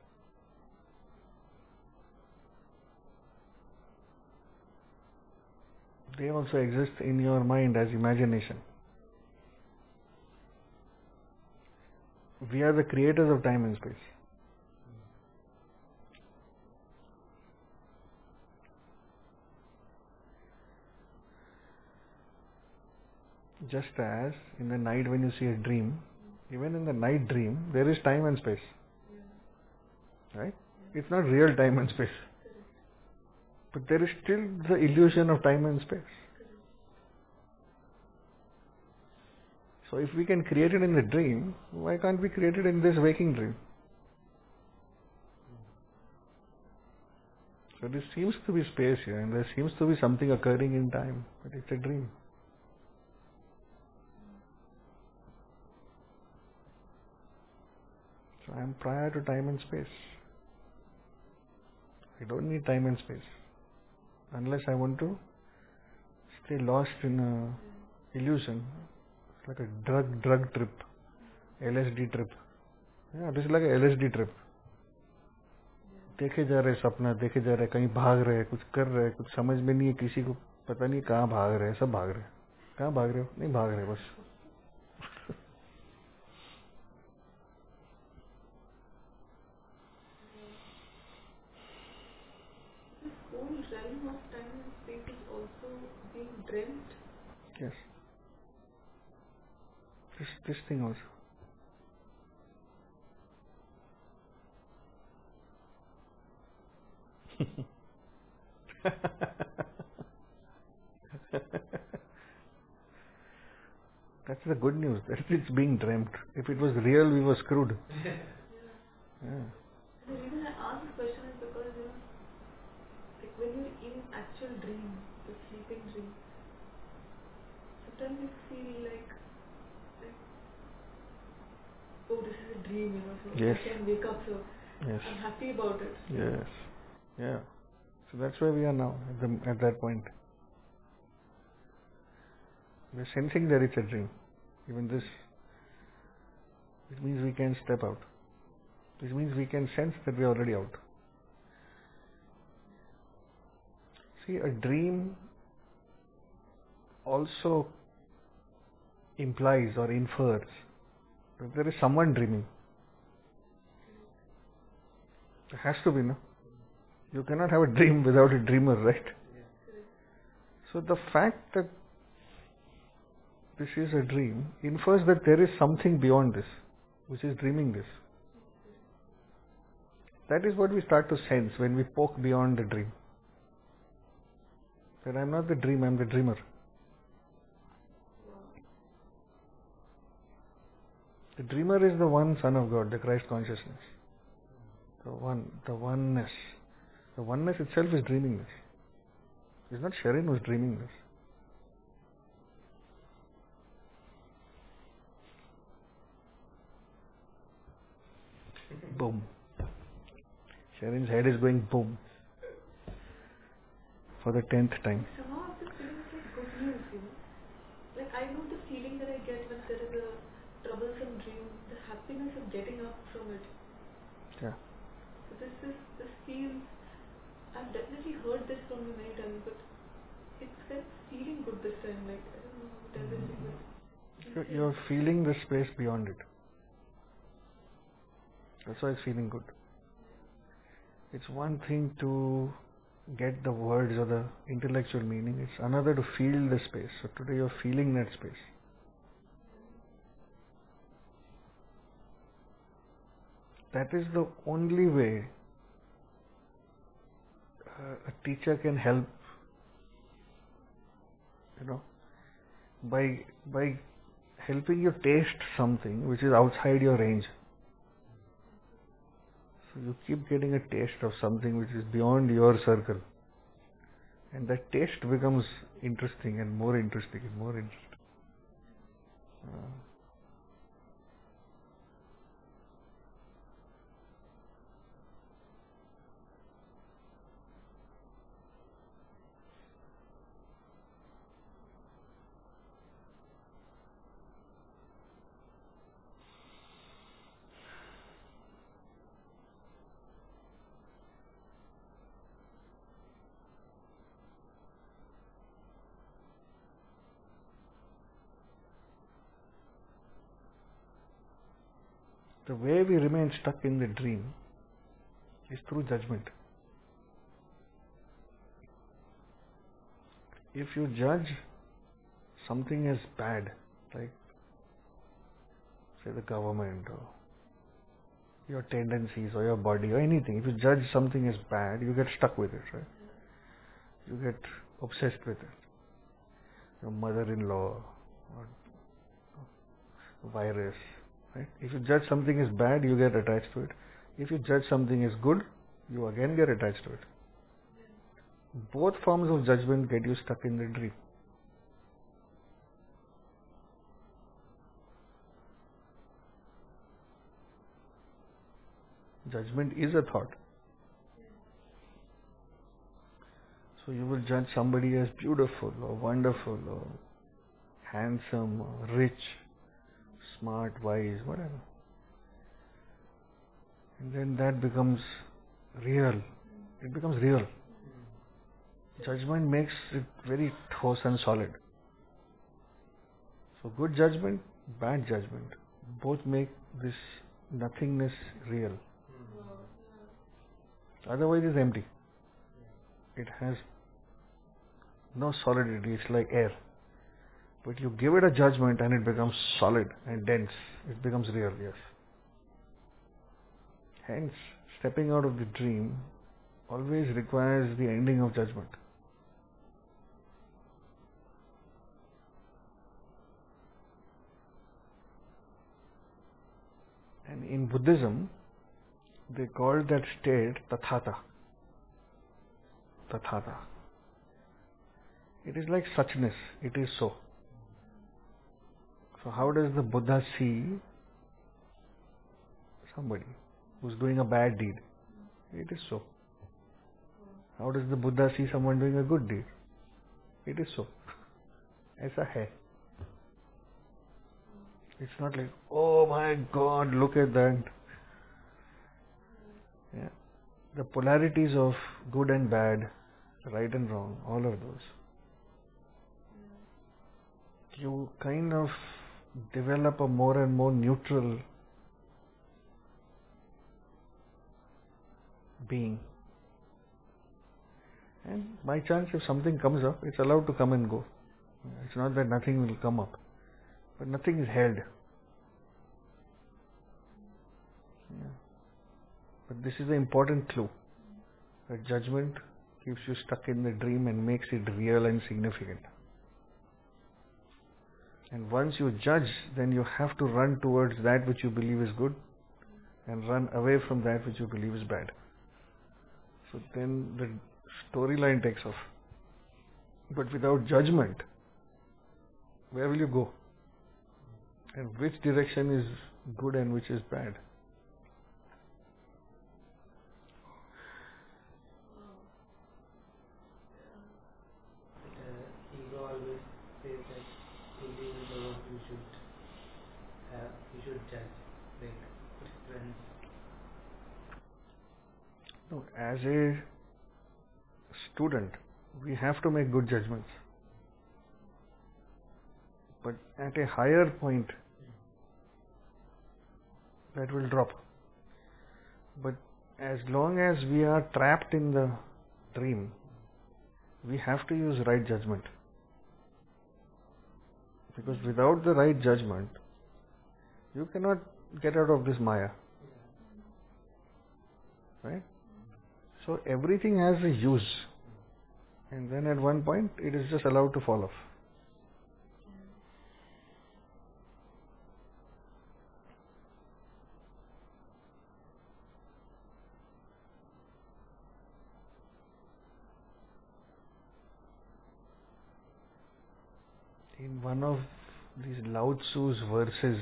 They also exist in your mind as imagination. We are the creators of time and space. Just as in the night when you see a dream, even in the night dream, there is time and space. Right? It's not real time and space. But there is still the illusion of time and space. So if we can create it in the dream, why can't we create it in this waking dream? So there seems to be space here, and there seems to be something occurring in time, but it's a dream. So I am prior to time and space. I don't need time and space. Unless I want to stay lost in a illusion. It's like a drug trip. LSD trip. Yeah, this is like a LSD trip. देखे जा रहे सपना, देखे जा रहे कहीं भाग रहे, कुछ कर रहे, कुछ समझ में नहीं है, किसी को पता नहीं कहाँ भाग रहे, सब भाग रहे. कहाँ भाग रहे हो? नहीं भाग रहे बस. This whole realm of time and space is also being dreamt. Yes. This thing also. That's the good news. That it's being dreamt. If it was real, we were screwed. Yeah. The reason I ask this question is because like when you're in actual dream, the sleeping dream, sometimes you feel like oh, this is a dream, so Yes. I can wake up, so Yes. I'm happy about it. Yes. Yeah. So that's where we are now, at that point. We're sensing that it's a dream. Even this. It means we can step out. This means we can sense that we're already out. See, a dream also implies or infers that there is someone dreaming. It has to be, no? You cannot have a dream without a dreamer, right? So the fact that this is a dream infers that there is something beyond this, which is dreaming this. That is what we start to sense when we poke beyond the dream. That I'm not the dream, I'm the dreamer. The dreamer is the one Son of God, the Christ consciousness. The oneness. The oneness itself is dreaming this. It's not Sharon who's dreaming this. Boom. Sharon's head is going boom. For the 10th time. Somehow I'm just feeling it's like good news, you know. Like I know the feeling that I get when there is a troublesome dream, the happiness of getting up from it. Yeah. So this feels, I've definitely heard this from you many times, but it's kind of feeling good this time. Like I don't know how to tell anything, but You're feeling the space beyond it. That's why it's feeling good. It's one thing to get the words or the intellectual meaning. It's another to feel the space. So today you're feeling that space. That is the only way a teacher can help, by helping you taste something which is outside your range. So you keep getting a taste of something which is beyond your circle. And that taste becomes interesting and more interesting and more interesting. The way we remain stuck in the dream is through judgment. If you judge something as bad, like say the government or your tendencies or your body or anything, if you judge something as bad, you get stuck with it, right? You get obsessed with it. Your mother-in-law or virus, right? If you judge something as bad, you get attached to it. If you judge something as good, you again get attached to it. Both forms of judgment get you stuck in the dream. Judgment is a thought. So you will judge somebody as beautiful or wonderful or handsome or rich, smart, wise, whatever. And then that becomes real. It becomes real. Judgment makes it very close and solid. So good judgment, bad judgment, both make this nothingness real. Otherwise it's empty. It has no solidity, it's like air. But you give it a judgment and it becomes solid and dense. It becomes real, yes. Hence, stepping out of the dream always requires the ending of judgment. And in Buddhism, they call that state Tathata. Tathata. It is like suchness. It is so. So how does the Buddha see somebody who's doing a bad deed? It is so. How does the Buddha see someone doing a good deed? It is so. ऐसा है. It's not like, oh my God, look at that. Yeah. The polarities of good and bad, right and wrong, all of those. You kind of develop a more and more neutral being. And by chance, if something comes up, it's allowed to come and go. It's not that nothing will come up, but nothing is held. Yeah. But this is the important clue. That judgment keeps you stuck in the dream and makes it real and significant. And once you judge, then you have to run towards that which you believe is good and run away from that which you believe is bad. So then the storyline takes off. But without judgment, where will you go? And which direction is good and which is bad? Ego always says that to live in the world you should judge, like friends. No, as a student, we have to make good judgments. But at a higher point, that will drop. But as long as we are trapped in the dream, we have to use right judgment. Because without the right judgment, you cannot get out of this Maya. Right? So everything has a use. And then at one point, it is just allowed to fall off. In one of these Lao Tzu's verses,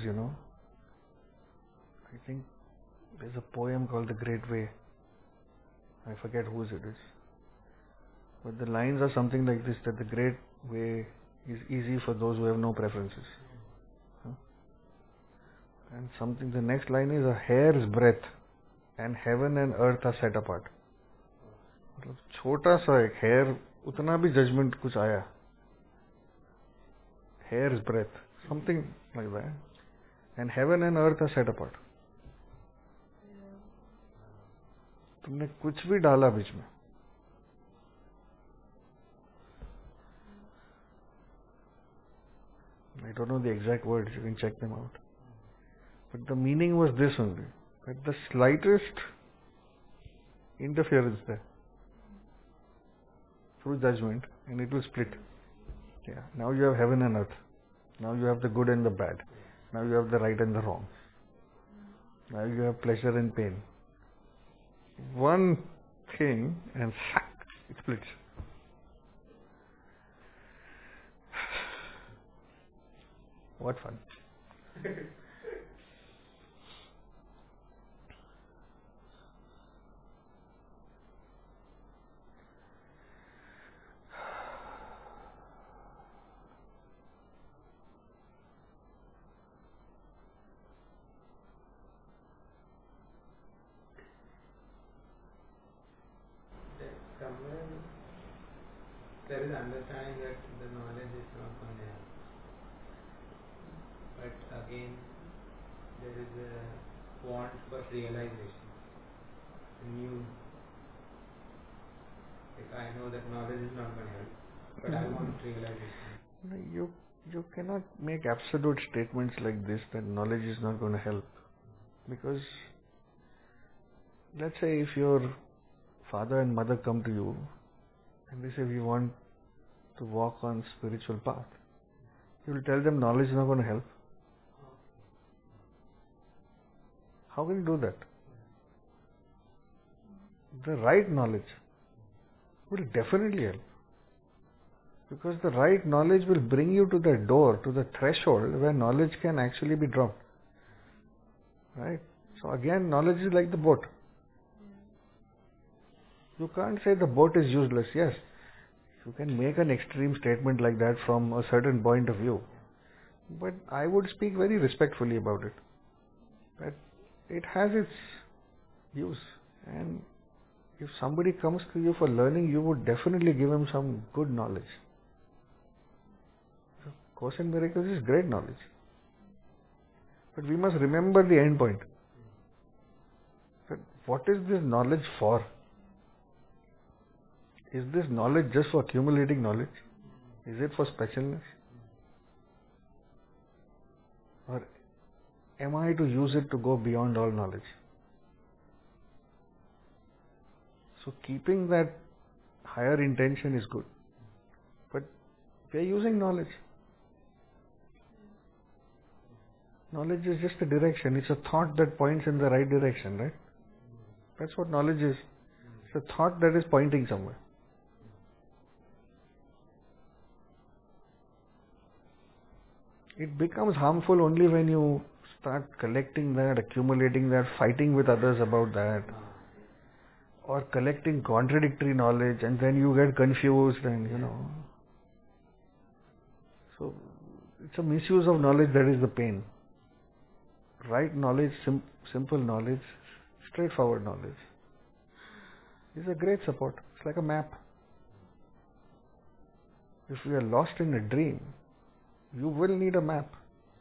I think there's a poem called The Great Way. I forget whose it is. But the lines are something like this, that the great way is easy for those who have no preferences. And the next line is, a hair's breadth and heaven and earth are set apart. मतलब छोटा सा एक hair, उतना भी judgment कुछ आया. Hair's breadth, something like that. And heaven and earth are set apart. तुमने कुछ भी डाला बीच में. I don't know the exact words, you can check them out. But the meaning was this only, that the slightest interference there through judgment and it will split. Yeah. Now you have heaven and earth. Now you have the good and the bad. Now you have the right and the wrong. Now you have pleasure and pain. One thing and it splits. What fun. Somewhere there is understanding that the knowledge is not going to help. But again, there is a want for realization. A new, like I know that knowledge is not going to help, but I want realization. You cannot make absolute statements like this, that knowledge is not going to help. Because let's say if your father and mother come to you and they say we want to walk on spiritual path, you will tell them knowledge is not going to help. How can you do that? The right knowledge will definitely help. Because the right knowledge will bring you to the door, to the threshold where knowledge can actually be dropped. Right? So again, knowledge is like the boat. You can't say the boat is useless. Yes, you can make an extreme statement like that from a certain point of view. But I would speak very respectfully about it. That it has its use. And if somebody comes to you for learning, you would definitely give him some good knowledge. Course in Miracles is great knowledge. But we must remember the end point. That what is this knowledge for? Is this knowledge just for accumulating knowledge? Is it for specialness? Or am I to use it to go beyond all knowledge? So keeping that higher intention is good. But we are using knowledge. Knowledge is just a direction. It's a thought that points in the right direction, right? That's what knowledge is. It's a thought that is pointing somewhere. It becomes harmful only when you start collecting that, accumulating that, fighting with others about that, or collecting contradictory knowledge, and then you get confused and, So, it's a misuse of knowledge that is the pain. Right knowledge, simple knowledge, straightforward knowledge is a great support. It's like a map. If we are lost in a dream, you will need a map.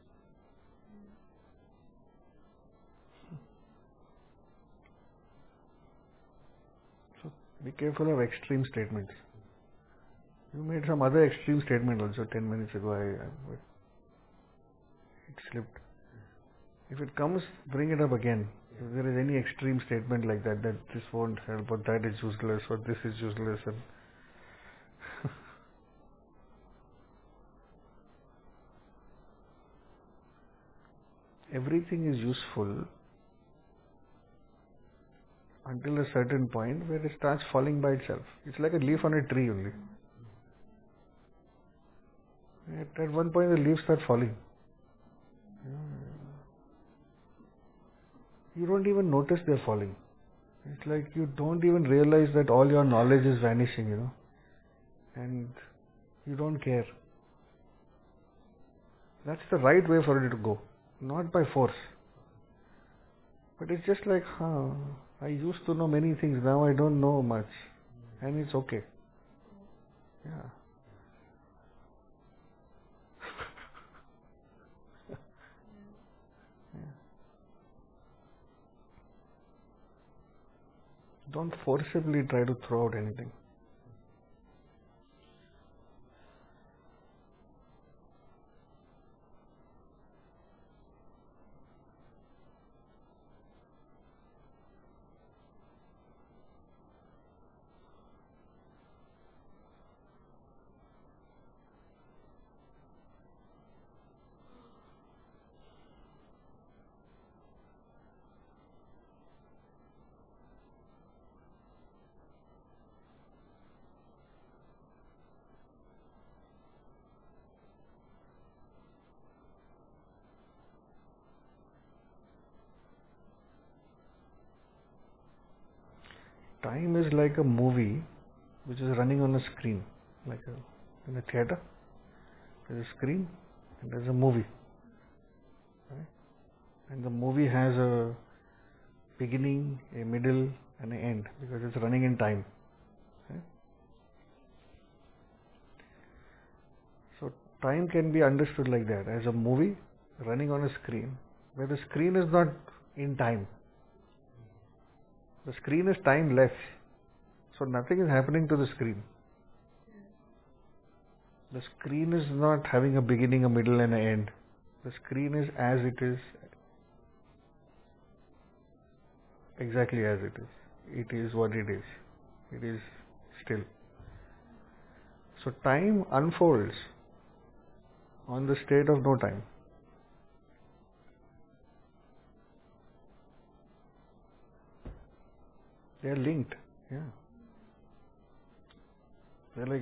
So be careful of extreme statements. You made some other extreme statement also 10 minutes ago. It slipped. If it comes, bring it up again. If there is any extreme statement like that this won't help, or that is useless, or this is useless, and everything is useful until a certain point where it starts falling by itself. It's like a leaf on a tree only. At one point the leaves start falling. You don't even notice they're falling. It's like you don't even realize that all your knowledge is vanishing, and you don't care. That's the right way for it to go, not by force. But it's just like, I used to know many things, now I don't know much, and it's okay. Yeah. Don't forcibly try to throw out anything. Time is like a movie which is running on a screen, in a theater. There's a screen and there's a movie, right? And the movie has a beginning, a middle, and an end because it's running in time. Right? So time can be understood like that, as a movie running on a screen where the screen is not in time. The screen is timeless, so nothing is happening to the screen. The screen is not having a beginning, a middle, and an end. The screen is as it is, exactly as it is. It is what it is. It is still. So time unfolds on the state of no time. They are linked. Yeah. They're like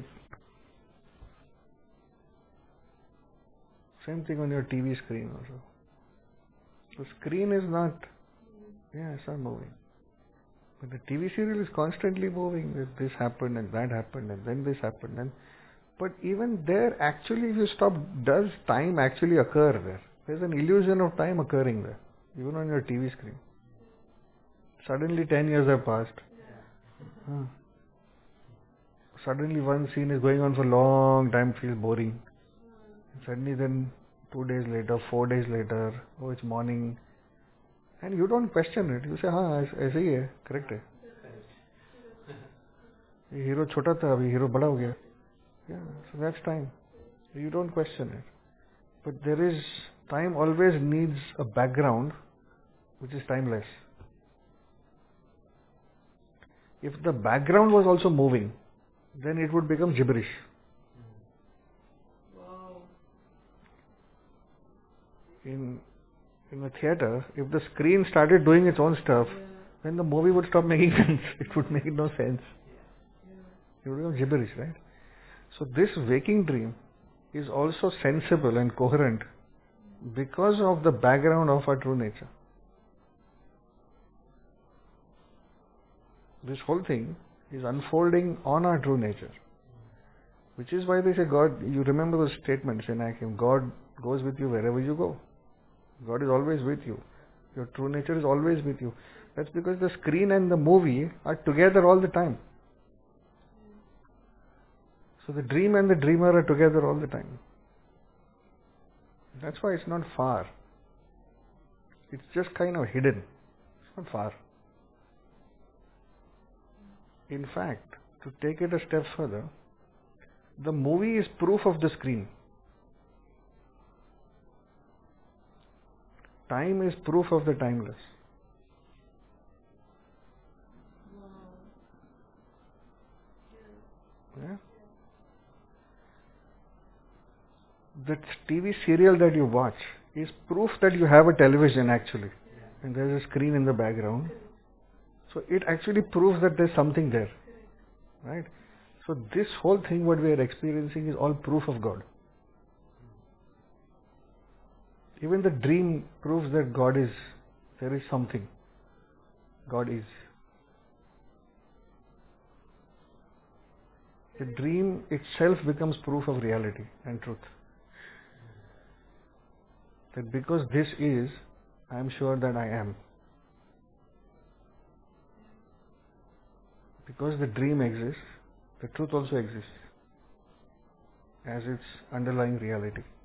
same thing on your TV screen also. The screen is not, it's not moving. But the TV serial is constantly moving. This happened and that happened and then this happened. But even there, actually, if you stop, does time actually occur there? There's an illusion of time occurring there, even on your TV screen. Suddenly 10 years have passed. Suddenly one scene is going on for a long time, feels boring. Suddenly then 2 days later, 4 days later, it's morning, And you don't question it. You say, हाँ ऐसे ही है, correct है. ये hero छोटा था, अभी hero बड़ा हो गया. Yeah, so that's time. You don't question it. But time always needs a background which is timeless. If the background was also moving, then it would become gibberish. Wow. In a theater, if the screen started doing its own stuff, then the movie would stop making sense. It would make no sense. It would become gibberish, right? So this waking dream is also sensible and coherent because of the background of our true nature. This whole thing is unfolding on our true nature. Which is why they say God, you remember the statements in Akim, God goes with you wherever you go. God is always with you. Your true nature is always with you. That's because the screen and the movie are together all the time. So the dream and the dreamer are together all the time. That's why it's not far. It's just kind of hidden. It's not far. In fact, to take it a step further, the movie is proof of the screen. Time is proof of the timeless. Yeah? The TV serial that you watch is proof that you have a television actually. And there's a screen in the background. So it actually proves that there's something there. Right? So this whole thing what we are experiencing is all proof of God. Even the dream proves that there is something. God is. The dream itself becomes proof of reality and truth. That because this is, I am sure that I am. Because the dream exists, the truth also exists as its underlying reality.